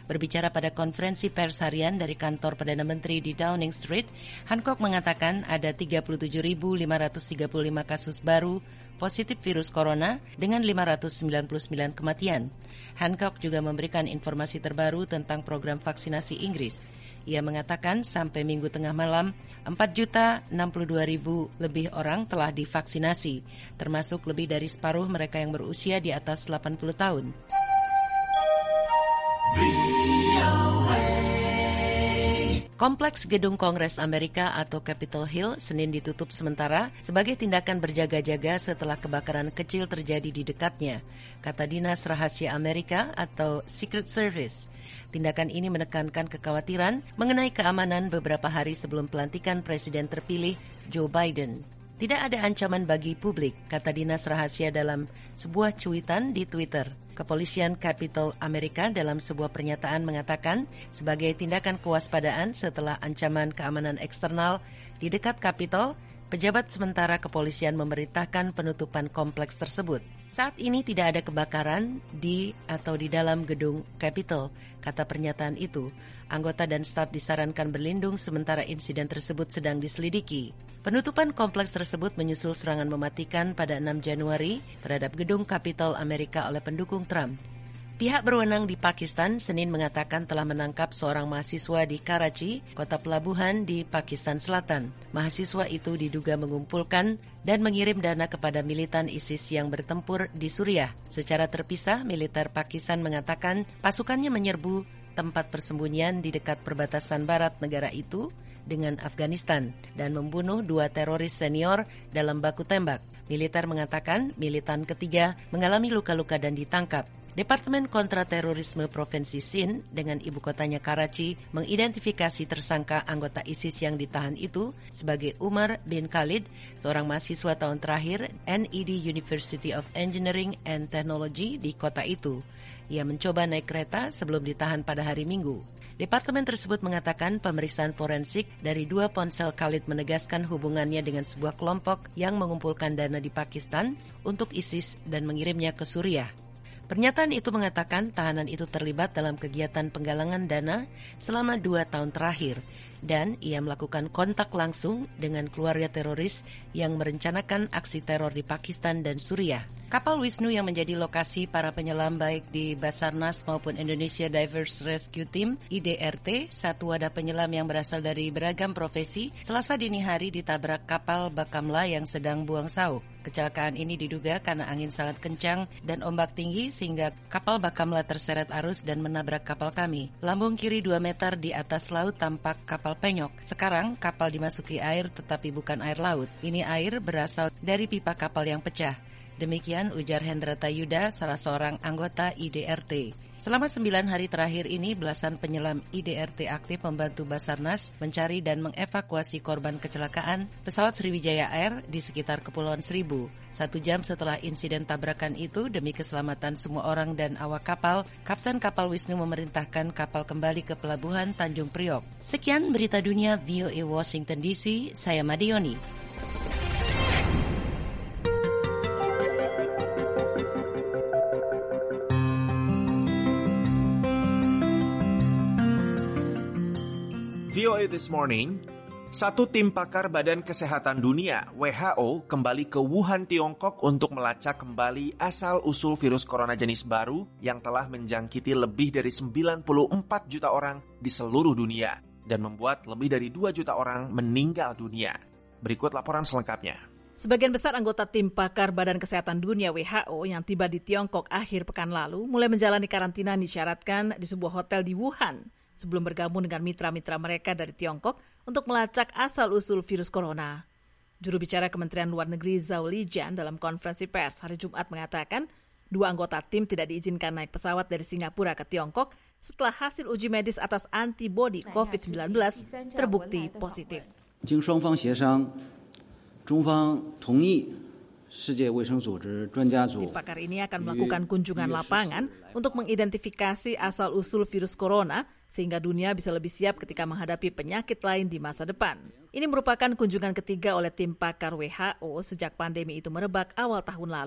Berbicara pada konferensi pers harian dari kantor Perdana Menteri di Downing Street, Hancock mengatakan ada tiga puluh tujuh ribu lima ratus tiga puluh lima kasus baru positif virus corona dengan lima ratus sembilan puluh sembilan kematian. Hancock juga memberikan informasi terbaru tentang program vaksinasi Inggris. Ia mengatakan sampai minggu tengah malam, empat juta enam puluh dua ribu lebih orang telah divaksinasi, termasuk lebih dari separuh mereka yang berusia di atas delapan puluh tahun. Kompleks Gedung Kongres Amerika atau Capitol Hill Senin ditutup sementara sebagai tindakan berjaga-jaga setelah kebakaran kecil terjadi di dekatnya, kata Dinas Rahasia Amerika atau Secret Service. Tindakan ini menekankan kekhawatiran mengenai keamanan beberapa hari sebelum pelantikan Presiden terpilih Joe Biden. Tidak ada ancaman bagi publik, kata Dinas Rahasia dalam sebuah cuitan di Twitter. Kepolisian Capitol Amerika dalam sebuah pernyataan mengatakan sebagai tindakan kewaspadaan setelah ancaman keamanan eksternal di dekat Capitol, pejabat sementara kepolisian memerintahkan penutupan kompleks tersebut. Saat ini tidak ada kebakaran di atau di dalam gedung Capitol, kata pernyataan itu. Anggota dan staf disarankan berlindung sementara insiden tersebut sedang diselidiki. Penutupan kompleks tersebut menyusul serangan mematikan pada enam Januari terhadap gedung Capitol Amerika oleh pendukung Trump. Pihak berwenang di Pakistan Senin mengatakan telah menangkap seorang mahasiswa di Karachi, kota pelabuhan di Pakistan Selatan. Mahasiswa itu diduga mengumpulkan dan mengirim dana kepada militan ISIS yang bertempur di Suriah. Secara terpisah, militer Pakistan mengatakan pasukannya menyerbu tempat persembunyian di dekat perbatasan barat negara itu dengan Afghanistan dan membunuh dua teroris senior dalam baku tembak. Militer mengatakan militan ketiga mengalami luka-luka dan ditangkap. Departemen Kontraterorisme Provinsi Sindh dengan ibu kotanya Karachi mengidentifikasi tersangka anggota ISIS yang ditahan itu sebagai Umar bin Khalid, seorang mahasiswa tahun terakhir N E D University of Engineering and Technology di kota itu. Ia mencoba naik kereta sebelum ditahan pada hari Minggu. Departemen tersebut mengatakan pemeriksaan forensik dari dua ponsel Khalid menegaskan hubungannya dengan sebuah kelompok yang mengumpulkan dana di Pakistan untuk ISIS dan mengirimnya ke Suriah. Pernyataan itu mengatakan tahanan itu terlibat dalam kegiatan penggalangan dana selama dua tahun terakhir dan ia melakukan kontak langsung dengan keluarga teroris yang merencanakan aksi teror di Pakistan dan Suriah. Kapal Wisnu yang menjadi lokasi para penyelam baik di Basarnas maupun Indonesia Divers Rescue Team I D R T, satu wadah penyelam yang berasal dari beragam profesi, Selasa dini hari ditabrak kapal Bakamla yang sedang buang sauk. Kecelakaan ini diduga karena angin sangat kencang dan ombak tinggi sehingga kapal Bakamla terseret arus dan menabrak kapal kami. Lambung kiri dua meter di atas laut tampak kapal penyok. Sekarang kapal dimasuki air tetapi bukan air laut. Ini air berasal dari pipa kapal yang pecah. Demikian ujar Hendra Tayuda, salah seorang anggota I D R T. Selama sembilan hari terakhir ini, belasan penyelam I D R T aktif membantu Basarnas mencari dan mengevakuasi korban kecelakaan pesawat Sriwijaya Air di sekitar Kepulauan Seribu. Satu jam setelah insiden tabrakan itu, demi keselamatan semua orang dan awak kapal, Kapten Kapal Wisnu memerintahkan kapal kembali ke pelabuhan Tanjung Priok. Sekian berita dunia V O A Washington D C, saya Madioni. V O A This Morning, satu tim pakar Badan Kesehatan Dunia W H O kembali ke Wuhan, Tiongkok untuk melacak kembali asal-usul virus corona jenis baru yang telah menjangkiti lebih dari sembilan puluh empat juta orang di seluruh dunia dan membuat lebih dari dua juta orang meninggal dunia. Berikut laporan selengkapnya. Sebagian besar anggota tim pakar Badan Kesehatan Dunia W H O yang tiba di Tiongkok akhir pekan lalu mulai menjalani karantina disyaratkan di sebuah hotel di Wuhan sebelum bergabung dengan mitra-mitra mereka dari Tiongkok untuk melacak asal-usul virus corona. Juru bicara Kementerian Luar Negeri Zhao Lijian dalam konferensi pers hari Jumat mengatakan dua anggota tim tidak diizinkan naik pesawat dari Singapura ke Tiongkok setelah hasil uji medis atas antibodi covid sembilan belas terbukti positif. 经双方协商，中方同意世界卫生组织专家组 Tim pakar ini akan melakukan kunjungan lapangan untuk mengidentifikasi asal-usul virus corona sehingga dunia bisa lebih siap ketika menghadapi penyakit lain di masa depan. Ini merupakan kunjungan ketiga oleh tim pakar W H O sejak pandemi itu merebak awal tahun lalu. V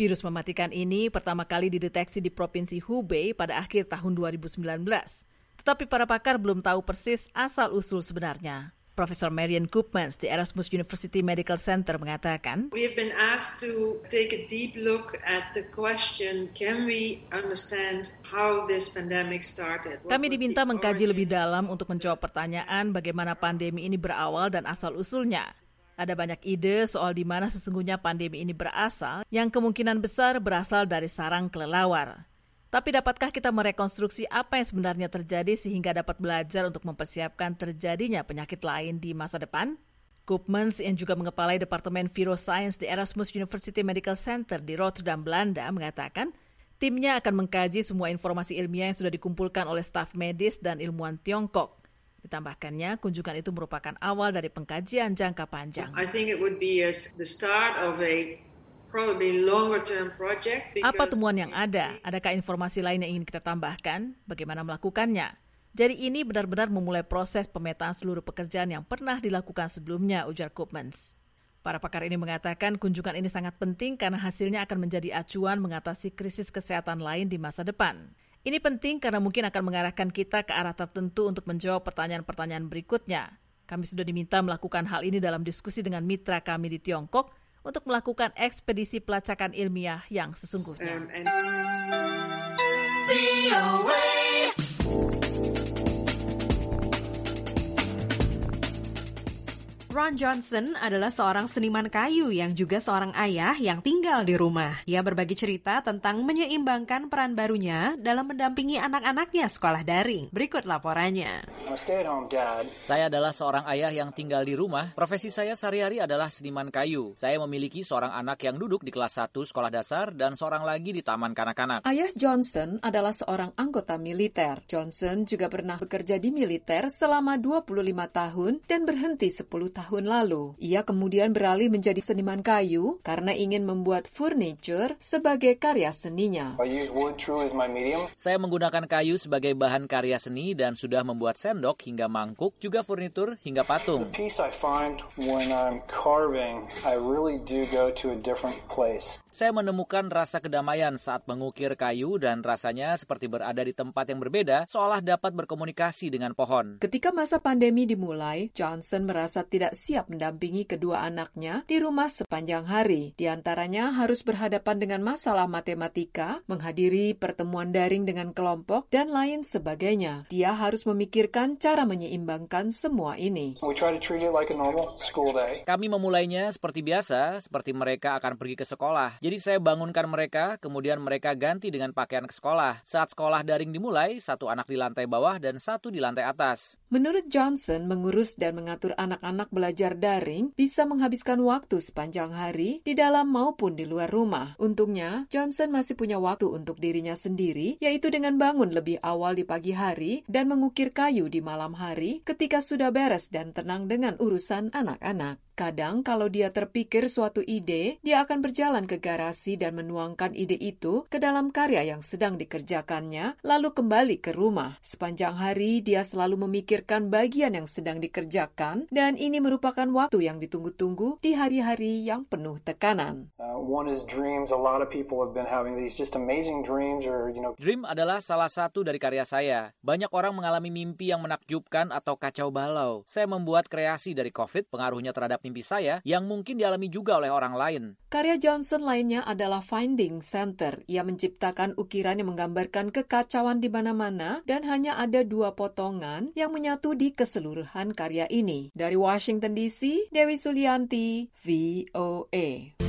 Virus mematikan ini pertama kali dideteksi di Provinsi Hubei pada akhir tahun dua ribu sembilan belas. Tetapi para pakar belum tahu persis asal-usul sebenarnya. Profesor Marian Koopmans di Erasmus University Medical Center mengatakan, We have been asked to take a deep look at the question, can we understand how this pandemic started? Kami diminta mengkaji lebih dalam untuk menjawab pertanyaan bagaimana pandemi ini berawal dan asal-usulnya. Ada banyak ide soal di mana sesungguhnya pandemi ini berasal, yang kemungkinan besar berasal dari sarang kelelawar. Tapi dapatkah kita merekonstruksi apa yang sebenarnya terjadi sehingga dapat belajar untuk mempersiapkan terjadinya penyakit lain di masa depan? Koopmans yang juga mengepalai Departemen Viroscience di Erasmus University Medical Center di Rotterdam, Belanda, mengatakan timnya akan mengkaji semua informasi ilmiah yang sudah dikumpulkan oleh staf medis dan ilmuwan Tiongkok. Ditambahkannya, kunjungan itu merupakan awal dari pengkajian jangka panjang. I think it would be a, the start of a probably longer term project. Apa temuan yang ada? Adakah informasi lain yang ingin kita tambahkan? Bagaimana melakukannya? Jadi ini benar-benar memulai proses pemetaan seluruh pekerjaan yang pernah dilakukan sebelumnya, ujar Koopmans. Para pakar ini mengatakan kunjungan ini sangat penting karena hasilnya akan menjadi acuan mengatasi krisis kesehatan lain di masa depan. Ini penting karena mungkin akan mengarahkan kita ke arah tertentu untuk menjawab pertanyaan-pertanyaan berikutnya. Kami sudah diminta melakukan hal ini dalam diskusi dengan mitra kami di Tiongkok untuk melakukan ekspedisi pelacakan ilmiah yang sesungguhnya. Um, and... Ron Johnson adalah seorang seniman kayu yang juga seorang ayah yang tinggal di rumah. Ia berbagi cerita tentang menyeimbangkan peran barunya dalam mendampingi anak-anaknya sekolah daring. Berikut laporannya. Saya adalah seorang ayah yang tinggal di rumah. Profesi saya sehari-hari adalah seniman kayu. Saya memiliki seorang anak yang duduk di kelas satu sekolah dasar dan seorang lagi di taman kanak-kanak. Ayah Johnson adalah seorang anggota militer. Johnson juga pernah bekerja di militer selama dua puluh lima tahun dan berhenti sepuluh tahun. tahun lalu. Ia kemudian beralih menjadi seniman kayu karena ingin membuat furniture sebagai karya seninya. Saya menggunakan kayu sebagai bahan karya seni dan sudah membuat sendok hingga mangkuk, juga furnitur hingga patung. Saya menemukan rasa kedamaian saat mengukir kayu dan rasanya seperti berada di tempat yang berbeda, seolah dapat berkomunikasi dengan pohon. Ketika masa pandemi dimulai, Johnson merasa tidak siap mendampingi kedua anaknya di rumah sepanjang hari. Di antaranya harus berhadapan dengan masalah matematika, menghadiri pertemuan daring dengan kelompok, dan lain sebagainya. Dia harus memikirkan cara menyeimbangkan semua ini. Kami memulainya seperti biasa, seperti mereka akan pergi ke sekolah. Jadi saya bangunkan mereka, kemudian mereka ganti dengan pakaian ke sekolah. Saat sekolah daring dimulai, satu anak di lantai bawah dan satu di lantai atas. Menurut Johnson, mengurus dan mengatur anak-anak belajar daring bisa menghabiskan waktu sepanjang hari di dalam maupun di luar rumah. Untungnya, Johnson masih punya waktu untuk dirinya sendiri, yaitu dengan bangun lebih awal di pagi hari dan mengukir kayu di malam hari ketika sudah beres dan tenang dengan urusan anak-anak. Kadang kalau dia terpikir suatu ide, dia akan berjalan ke garasi dan menuangkan ide itu ke dalam karya yang sedang dikerjakannya, lalu kembali ke rumah. Sepanjang hari, dia selalu memikirkan bagian yang sedang dikerjakan, dan ini merupakan waktu yang ditunggu-tunggu di hari-hari yang penuh tekanan. Uh, Dream adalah salah satu dari karya saya. Banyak orang mengalami mimpi yang menakjubkan atau kacau balau. Saya membuat kreasi dari COVID, pengaruhnya terhadap mimpi saya yang mungkin dialami juga oleh orang lain. Karya Johnson lainnya adalah Finding Center. Ia menciptakan ukiran yang menggambarkan kekacauan di mana-mana dan hanya ada dua potongan yang menyatu di keseluruhan karya ini. Dari Washington D C, Dewi Sulianti, V O A.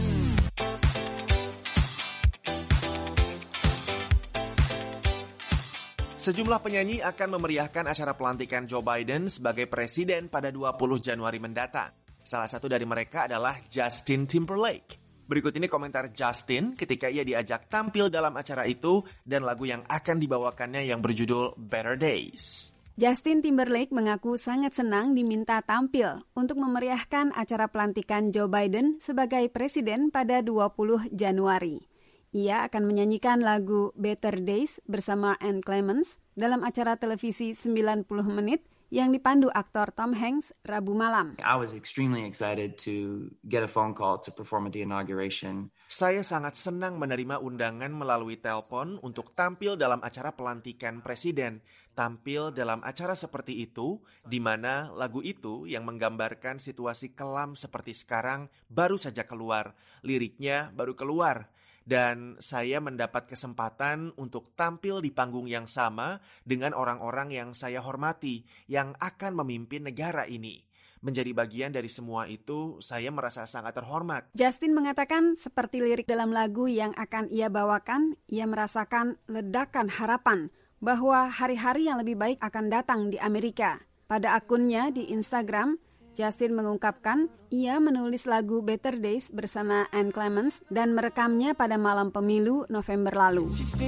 Sejumlah penyanyi akan memeriahkan acara pelantikan Joe Biden sebagai presiden pada dua puluh Januari mendatang. Salah satu dari mereka adalah Justin Timberlake. Berikut ini komentar Justin ketika ia diajak tampil dalam acara itu dan lagu yang akan dibawakannya yang berjudul Better Days. Justin Timberlake mengaku sangat senang diminta tampil untuk memeriahkan acara pelantikan Joe Biden sebagai presiden pada dua puluh Januari. Ia akan menyanyikan lagu Better Days bersama Ann Clemens dalam acara televisi sembilan puluh menit yang dipandu aktor Tom Hanks Rabu malam. I was extremely excited to get a phone call to perform at the inauguration. Saya sangat senang menerima undangan melalui telepon untuk tampil dalam acara pelantikan presiden. Tampil dalam acara seperti itu, di mana lagu itu yang menggambarkan situasi kelam seperti sekarang baru saja keluar. Liriknya baru keluar. Dan saya mendapat kesempatan untuk tampil di panggung yang sama dengan orang-orang yang saya hormati, yang akan memimpin negara ini. Menjadi bagian dari semua itu, saya merasa sangat terhormat. Justin mengatakan seperti lirik dalam lagu yang akan ia bawakan, ia merasakan ledakan harapan bahwa hari-hari yang lebih baik akan datang di Amerika. Pada akunnya di Instagram, Justin mengungkapkan ia menulis lagu Better Days bersama Ann Clemens dan merekamnya pada malam pemilu November lalu.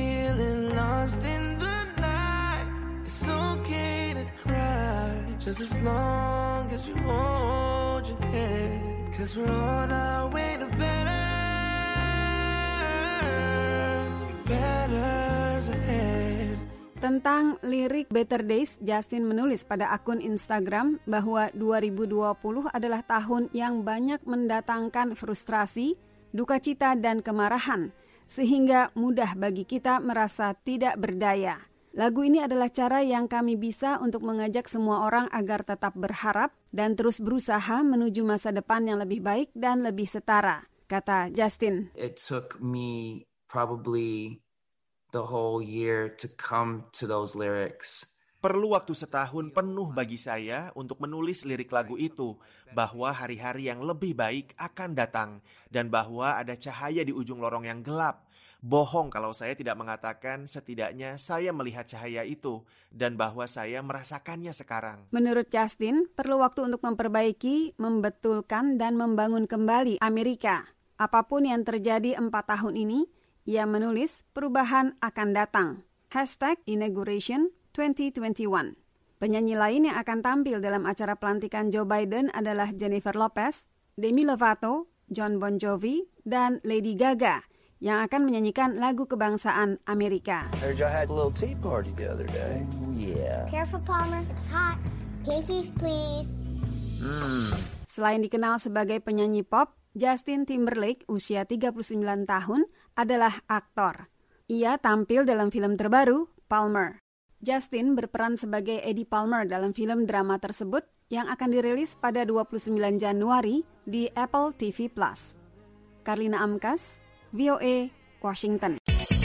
Tentang lirik Better Days, Justin menulis pada akun Instagram bahwa dua ribu dua puluh adalah tahun yang banyak mendatangkan frustrasi, duka cita, dan kemarahan, sehingga mudah bagi kita merasa tidak berdaya. Lagu ini adalah cara yang kami bisa untuk mengajak semua orang agar tetap berharap dan terus berusaha menuju masa depan yang lebih baik dan lebih setara, kata Justin. It took me probably the whole year to come to those lyrics. Perlu waktu setahun penuh bagi saya untuk menulis lirik lagu itu, bahwa hari-hari yang lebih baik akan datang, dan bahwa ada cahaya di ujung lorong yang gelap. Bohong kalau saya tidak mengatakan setidaknya saya melihat cahaya itu, dan bahwa saya merasakannya sekarang. Menurut Justin, perlu waktu untuk memperbaiki, membetulkan, dan membangun kembali Amerika. Apapun yang terjadi empat tahun ini, ia menulis perubahan akan datang. Hashtag Inauguration dua ribu dua puluh satu. Penyanyi lain yang akan tampil dalam acara pelantikan Joe Biden adalah Jennifer Lopez, Demi Lovato, Jon Bon Jovi, dan Lady Gaga yang akan menyanyikan lagu kebangsaan Amerika. Heard y'all had a little tea party the other day. Yeah. Careful, Palmer. It's hot. Pinkies, please. Mm. Selain dikenal sebagai penyanyi pop, Justin Timberlake, usia tiga puluh sembilan tahun, adalah aktor. Ia tampil dalam film terbaru, Palmer. Justin berperan sebagai Eddie Palmer dalam film drama tersebut yang akan dirilis pada dua puluh sembilan Januari di Apple T V Plus. Karlina Amkas, V O A, Washington.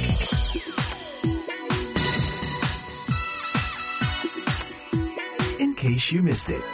In case you missed it.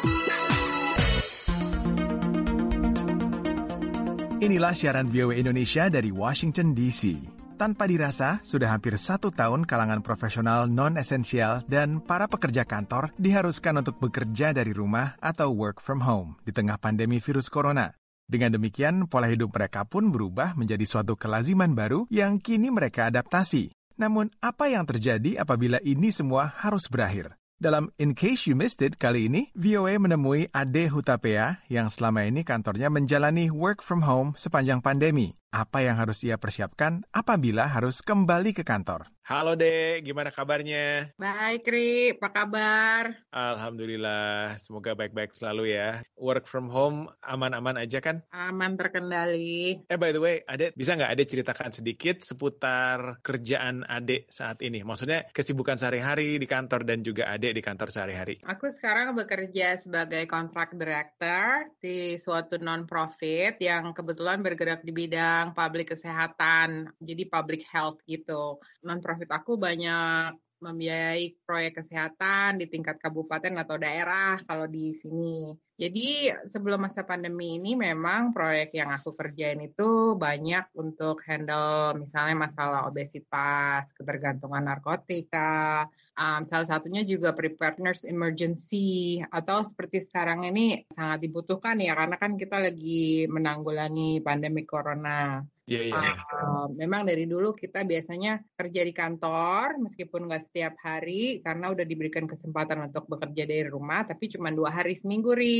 Inilah siaran V O A Indonesia dari Washington D C. Tanpa dirasa, sudah hampir satu tahun kalangan profesional non-esensial dan para pekerja kantor diharuskan untuk bekerja dari rumah atau work from home di tengah pandemi virus corona. Dengan demikian, pola hidup mereka pun berubah menjadi suatu kelaziman baru yang kini mereka adaptasi. Namun, apa yang terjadi apabila ini semua harus berakhir? Dalam In Case You Missed It kali ini, V O A menemui Ade Hutapea yang selama ini kantornya menjalani work from home sepanjang pandemi. Apa yang harus ia persiapkan apabila harus kembali ke kantor? Halo Dek, gimana kabarnya? Baik, Ri. Apa kabar? Alhamdulillah, semoga baik-baik selalu ya. Work from home aman-aman aja kan? Aman, terkendali. Eh, by the way, Adek, bisa nggak Adek ceritakan sedikit seputar kerjaan Adek saat ini? Maksudnya kesibukan sehari-hari di kantor dan juga Adek di kantor sehari-hari. Aku sekarang bekerja sebagai contract director di suatu non-profit yang kebetulan bergerak di bidang public kesehatan, jadi public health gitu. Non-profit aku banyak membiayai proyek kesehatan di tingkat kabupaten atau daerah kalau di sini. Jadi sebelum masa pandemi ini memang proyek yang aku kerjain itu banyak untuk handle misalnya masalah obesitas, ketergantungan narkotika, um, salah satunya juga preparedness emergency, atau seperti sekarang ini sangat dibutuhkan ya karena kan kita lagi menanggulangi pandemi corona. Iya, iya. Uh, memang dari dulu kita biasanya kerja di kantor, meskipun nggak setiap hari, karena udah diberikan kesempatan untuk bekerja dari rumah, tapi cuma dua hari seminggu, Ri.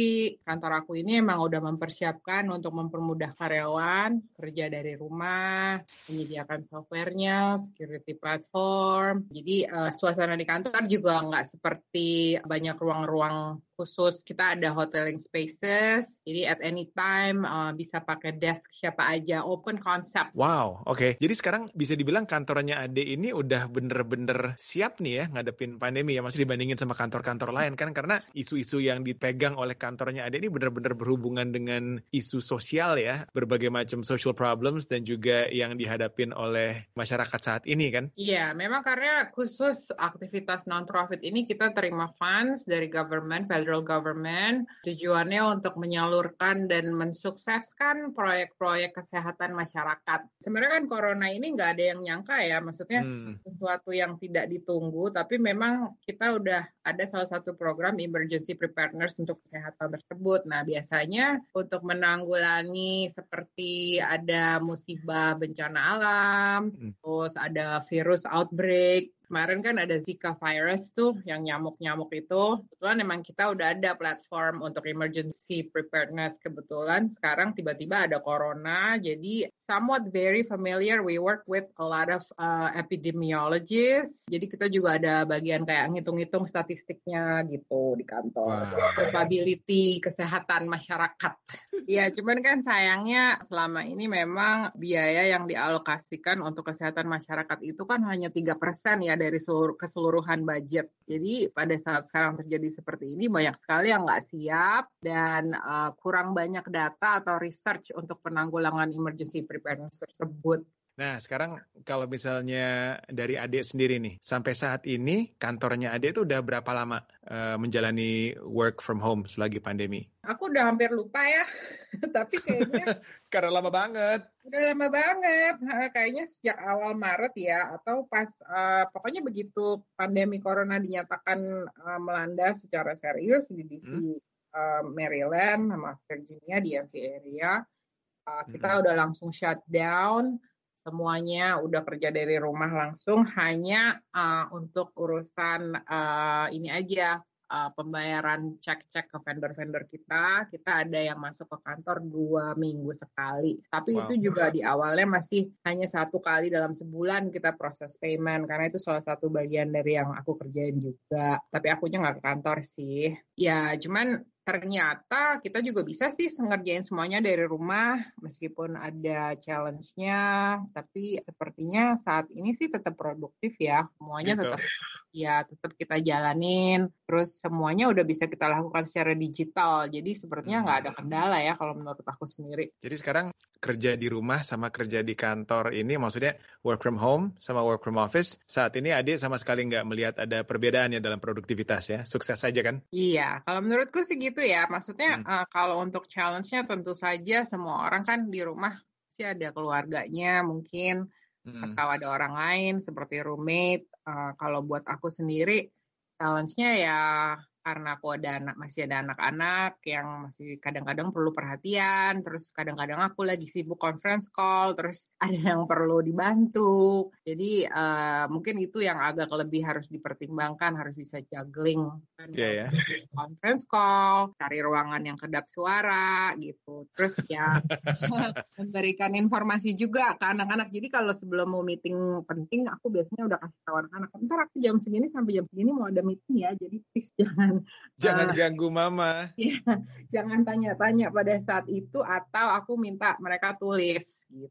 Jadi kantor aku ini emang udah mempersiapkan untuk mempermudah karyawan kerja dari rumah, menyediakan softwarenya, security platform. Jadi uh, suasana di kantor juga nggak seperti banyak ruang-ruang khusus. Kita ada hoteling spaces, jadi at any time uh, bisa pakai desk siapa aja, open concept. Wow, oke. Okay. Jadi sekarang bisa dibilang kantornya Ade ini udah bener-bener siap nih ya ngadepin pandemi ya, maksudnya dibandingin sama kantor-kantor lain kan, karena isu-isu yang dipegang oleh kantornya Ade ini bener-bener berhubungan dengan isu sosial ya, berbagai macam social problems dan juga yang dihadapin oleh masyarakat saat ini kan. Iya, memang karena khusus aktivitas non-profit ini kita terima funds dari government, federal government, tujuannya untuk menyalurkan dan mensukseskan proyek-proyek kesehatan masyarakat. Sebenarnya kan corona ini nggak ada yang nyangka ya, maksudnya hmm. sesuatu yang tidak ditunggu, tapi memang kita udah ada salah satu program emergency preparedness untuk kesehatan tersebut. Nah, biasanya untuk menanggulangi seperti ada musibah bencana alam, hmm. terus ada virus outbreak. Kemarin kan ada Zika virus tuh, yang nyamuk-nyamuk itu. Kebetulan emang kita udah ada platform untuk emergency preparedness. Kebetulan sekarang tiba-tiba ada corona, jadi somewhat very familiar. We work with a lot of uh, epidemiologists. Jadi kita juga ada bagian kayak ngitung-ngitung statistiknya gitu di kantor. Wow. Probability kesehatan masyarakat. Ya, cuman kan sayangnya selama ini memang biaya yang dialokasikan untuk kesehatan masyarakat itu kan hanya tiga persen ya dari seluruh, keseluruhan budget. Jadi pada saat sekarang terjadi seperti ini banyak sekali yang nggak siap dan uh, kurang banyak data atau research untuk penanggulangan emergency preparedness tersebut. Nah, sekarang kalau misalnya dari Ade sendiri nih, sampai saat ini kantornya Ade itu udah berapa lama uh, menjalani work from home selagi pandemi? Aku udah hampir lupa ya, tapi kayaknya karena lama banget. Udah lama banget, kayaknya sejak awal Maret ya, atau pas uh, pokoknya begitu pandemi corona dinyatakan uh, melanda secara serius di D C, hmm. uh, Maryland sama Virginia di M V area, uh, kita hmm. udah langsung shutdown. Semuanya udah kerja dari rumah langsung, hanya uh, untuk urusan uh, ini aja, uh, pembayaran cek-cek ke vendor-vendor kita. Kita ada yang masuk ke kantor dua minggu sekali. Tapi wow. itu juga di awalnya masih hanya satu kali dalam sebulan kita proses payment, karena itu salah satu bagian dari yang aku kerjain juga. Tapi akunya nggak ke kantor sih. Ya, cuman ternyata kita juga bisa sih ngerjain semuanya dari rumah, meskipun ada challenge-nya, tapi sepertinya saat ini sih tetap produktif ya, semuanya gitu. tetap ya tetap kita jalanin, terus semuanya udah bisa kita lakukan secara digital, jadi sepertinya nggak hmm. ada kendala ya kalau menurut aku sendiri. Jadi sekarang kerja di rumah sama kerja di kantor ini, maksudnya work from home sama work from office, saat ini Ade sama sekali nggak melihat ada perbedaannya dalam produktivitas ya, sukses saja kan? Iya, kalau menurutku sih gitu ya, maksudnya hmm. uh, kalau untuk challenge-nya tentu saja semua orang kan di rumah sih ada keluarganya mungkin, hmm. atau ada orang lain seperti roommate. Uh, kalau buat aku sendiri challenge-nya ya karena aku ada anak, masih ada anak-anak yang masih kadang-kadang perlu perhatian, terus kadang-kadang aku lagi sibuk conference call, terus ada yang perlu dibantu. Jadi uh, mungkin itu yang agak lebih harus dipertimbangkan, harus bisa juggling. Yeah, yeah. Conference call, cari ruangan yang kedap suara gitu. Terus ya memberikan informasi juga ke anak-anak. Jadi kalau sebelum mau meeting penting, aku biasanya udah kasih tahu anak-anak, ntar aku jam segini sampai jam segini mau ada meeting ya, jadi please jangan Jangan uh, ganggu mama. Ya, jangan tanya-tanya pada saat itu, atau aku minta mereka tulis gitu.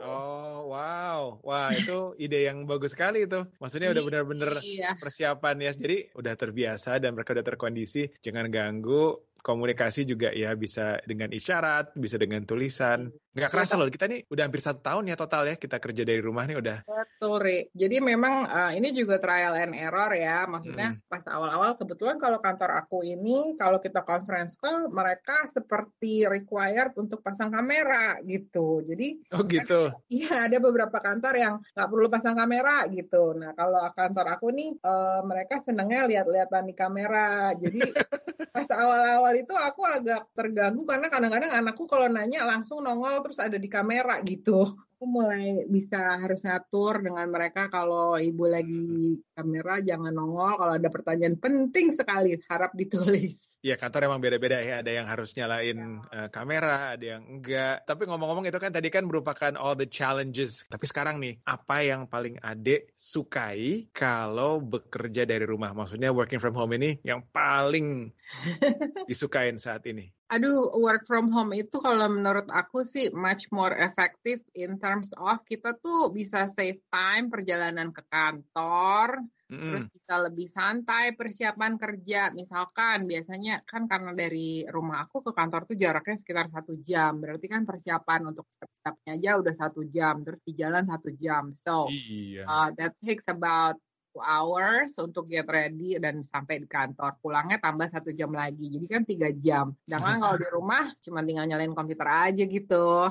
Oh, wow. Wah, itu ide yang bagus sekali itu. Maksudnya udah benar-benar iya. persiapan ya. Jadi udah terbiasa dan mereka udah terkondisi. Jangan ganggu. Komunikasi juga ya bisa dengan isyarat, bisa dengan tulisan. Nggak kerasa loh, kita nih udah hampir satu tahun ya total ya kita kerja dari rumah nih udah. Betul, Ri. Jadi memang uh, ini juga trial and error ya. Maksudnya hmm. pas awal-awal kebetulan kalau kantor aku ini, kalau kita conference call, mereka seperti required untuk pasang kamera gitu. Jadi oh gitu. Iya, ada beberapa kantor yang nggak perlu pasang kamera gitu. Nah kalau kantor aku nih, uh, mereka senengnya lihat-lihatan di kamera. Jadi pas awal-awal itu aku agak terganggu karena kadang-kadang anakku kalau nanya langsung nongol terus ada di kamera gitu. aku mulai bisa harus ngatur dengan mereka kalau ibu lagi kamera jangan nongol, kalau ada pertanyaan penting sekali harap ditulis. Ya kantor emang beda-beda ya, ada yang harus nyalain uh, kamera, ada yang enggak. Tapi ngomong-ngomong itu kan tadi kan merupakan all the challenges. Tapi sekarang nih, apa yang paling Ade sukai kalau bekerja dari rumah? Maksudnya working from home ini yang paling disukain saat ini? Aduh, work from home itu kalau menurut aku sih much more effective in terms of kita tuh bisa save time perjalanan ke kantor, mm. terus bisa lebih santai persiapan kerja. Misalkan biasanya kan karena dari rumah aku ke kantor tuh jaraknya sekitar satu jam, berarti kan persiapan untuk step-stepnya aja udah satu jam, terus di jalan satu jam. So iya. uh, that takes about two hours untuk get ready dan sampai di kantor. Pulangnya tambah satu jam lagi. Jadi kan tiga jam. Sedangkan kalau di rumah cuma tinggal nyalain komputer aja gitu.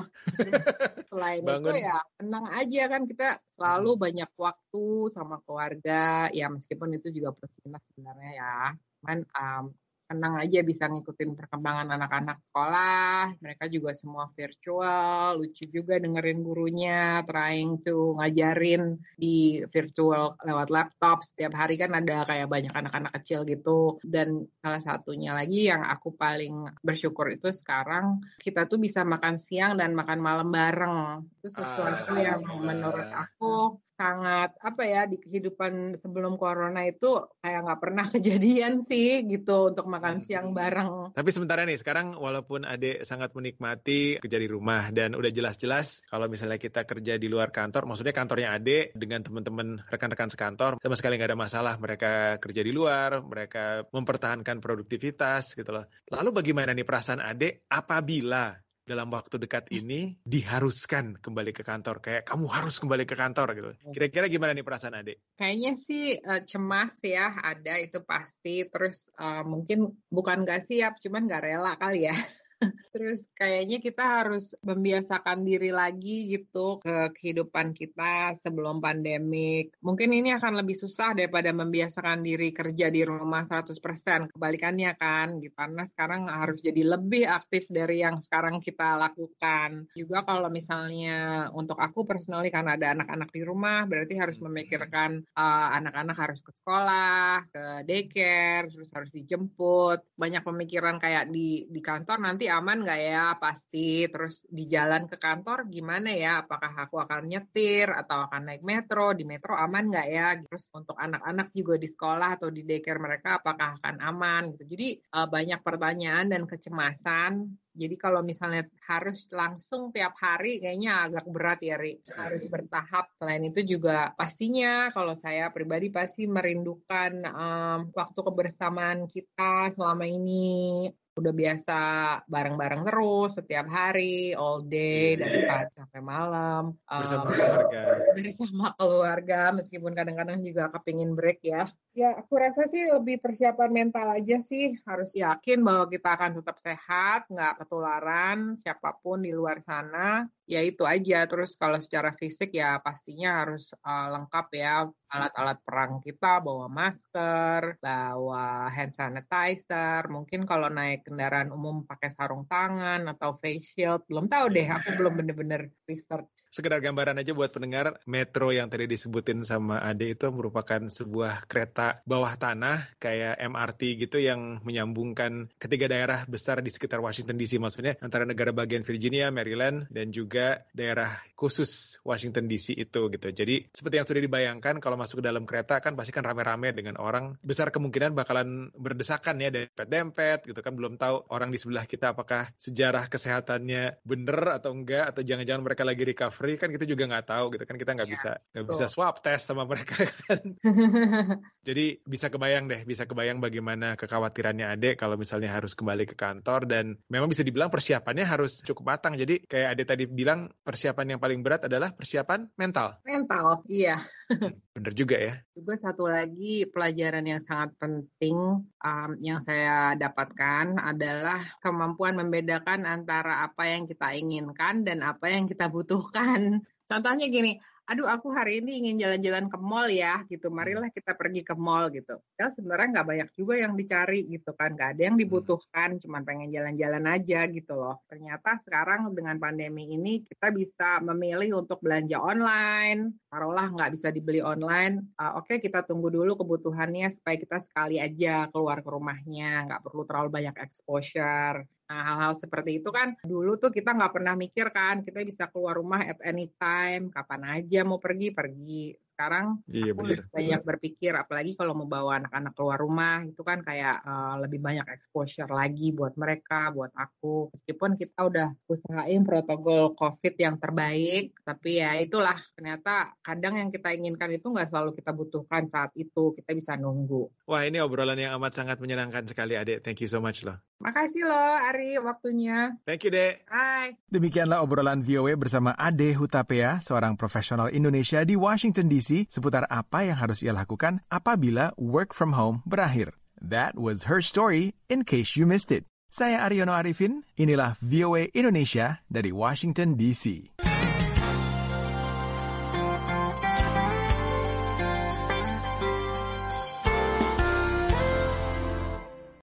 Selain Bangun. itu ya tenang aja kan kita selalu hmm. banyak waktu sama keluarga. Ya meskipun itu juga plus minus sebenarnya ya. Cuman um, tenang aja bisa ngikutin perkembangan anak-anak sekolah. Mereka juga semua virtual. Lucu juga dengerin gurunya trying to ngajarin di virtual lewat laptop. Setiap hari kan ada kayak banyak anak-anak kecil gitu. Dan salah satunya lagi yang aku paling bersyukur itu sekarang kita tuh bisa makan siang dan makan malam bareng. Itu sesuatu ah, yang menurut aku sangat apa ya di kehidupan sebelum corona itu kayak nggak pernah kejadian sih gitu untuk makan siang bareng. Tapi sementara nih sekarang walaupun Ade sangat menikmati kerja di rumah dan udah jelas-jelas kalau misalnya kita kerja di luar kantor, maksudnya kantornya Ade dengan teman-teman rekan-rekan sekantor sama sekali nggak ada masalah, mereka kerja di luar, mereka mempertahankan produktivitas gitu loh. Lalu bagaimana nih perasaan Ade apabila dalam waktu dekat ini diharuskan kembali ke kantor, kayak kamu harus kembali ke kantor gitu. Kira-kira gimana nih perasaan Ade? Kayaknya sih uh, cemas ya, ada itu pasti. Terus uh, mungkin bukan gak siap, cuman gak rela kali ya. Terus kayaknya kita harus membiasakan diri lagi gitu ke kehidupan kita sebelum pandemik. Mungkin ini akan lebih susah daripada membiasakan diri kerja di rumah seratus persen. Kebalikannya kan, gitu. Karena sekarang harus jadi lebih aktif dari yang sekarang kita lakukan. Juga kalau misalnya untuk aku personally karena ada anak-anak di rumah, berarti harus memikirkan uh, anak-anak harus ke sekolah, ke daycare, terus harus dijemput. Banyak pemikiran kayak di di kantor nanti aman nggak ya pasti, terus di jalan ke kantor gimana ya, apakah aku akan nyetir atau akan naik metro, di metro aman nggak ya, terus untuk anak-anak juga di sekolah atau di daycare mereka apakah akan aman gitu. Jadi uh, banyak pertanyaan dan kecemasan. Jadi kalau misalnya harus langsung tiap hari kayaknya agak berat ya Ri, harus bertahap. Selain itu juga pastinya kalau saya pribadi pasti merindukan um, waktu kebersamaan kita selama ini. Udah biasa bareng-bareng terus setiap hari, all day, dari pagi sampai malam. Bersama um, keluarga. Bersama keluarga, meskipun kadang-kadang juga kepingin break ya. Ya, aku rasa sih lebih persiapan mental aja sih. Harus yakin bahwa kita akan tetap sehat, nggak ketularan, siapapun di luar sana. Ya itu aja. Terus kalau secara fisik ya pastinya harus uh, lengkap ya. Alat-alat perang kita, bawa masker, bawa hand sanitizer. Mungkin kalau naik kendaraan umum pakai sarung tangan atau face shield. Belum tahu deh, aku belum bener-bener research. Sekedar gambaran aja buat pendengar, metro yang tadi disebutin sama Ade itu merupakan sebuah kereta bawah tanah kayak M R T gitu yang menyambungkan ketiga daerah besar di sekitar Washington D C, maksudnya antara negara bagian Virginia, Maryland, dan juga daerah khusus Washington D C itu gitu. Jadi seperti yang sudah dibayangkan kalau masuk ke dalam kereta kan pasti kan rame-rame dengan orang, besar kemungkinan bakalan berdesakan ya, dempet-dempet gitu kan, belum tahu orang di sebelah kita apakah sejarah kesehatannya bener atau enggak, atau jangan-jangan mereka lagi recovery, kan kita juga nggak tahu gitu kan, kita nggak ya, bisa nggak bisa swab test sama mereka kan. Jadi bisa kebayang deh, bisa kebayang bagaimana kekhawatirannya Ade kalau misalnya harus kembali ke kantor, dan memang bisa dibilang persiapannya harus cukup matang. Jadi kayak Ade tadi bilang, persiapan yang paling berat adalah persiapan mental. Mental, iya. Bener juga ya. Juga satu lagi pelajaran yang sangat penting um, yang saya dapatkan adalah kemampuan membedakan antara apa yang kita inginkan dan apa yang kita butuhkan. Contohnya gini, aduh aku hari ini ingin jalan-jalan ke mall ya gitu, marilah kita pergi ke mall gitu. Ya sebenarnya nggak banyak juga yang dicari gitu kan, nggak ada yang dibutuhkan, cuma pengen jalan-jalan aja gitu loh. Ternyata sekarang dengan pandemi ini kita bisa memilih untuk belanja online, taruhlah nggak bisa dibeli online, uh, oke okay, kita tunggu dulu kebutuhannya supaya kita sekali aja keluar ke rumahnya, nggak perlu terlalu banyak exposure. Nah, hal-hal seperti itu kan dulu tuh kita nggak pernah mikir kan, kita bisa keluar rumah at any time, kapan aja mau pergi, pergi. Sekarang iya, aku bener. lebih banyak berpikir, apalagi kalau mau bawa anak-anak keluar rumah, itu kan kayak uh, lebih banyak exposure lagi buat mereka, buat aku. Meskipun kita udah usahain protokol COVID yang terbaik, tapi ya itulah, ternyata kadang yang kita inginkan itu nggak selalu kita butuhkan saat itu, kita bisa nunggu. Wah, ini obrolan yang amat sangat menyenangkan sekali, Adek. Thank you so much loh. Makasih loh, Ari, waktunya. Thank you, Dek. Bye. Demikianlah obrolan V O A bersama Ade Hutapea, seorang profesional Indonesia di Washington D C, seputar apa yang harus ia lakukan apabila work from home berakhir. That was her story, in case you missed it. Saya Aryono Arifin, inilah V O A Indonesia dari Washington D C.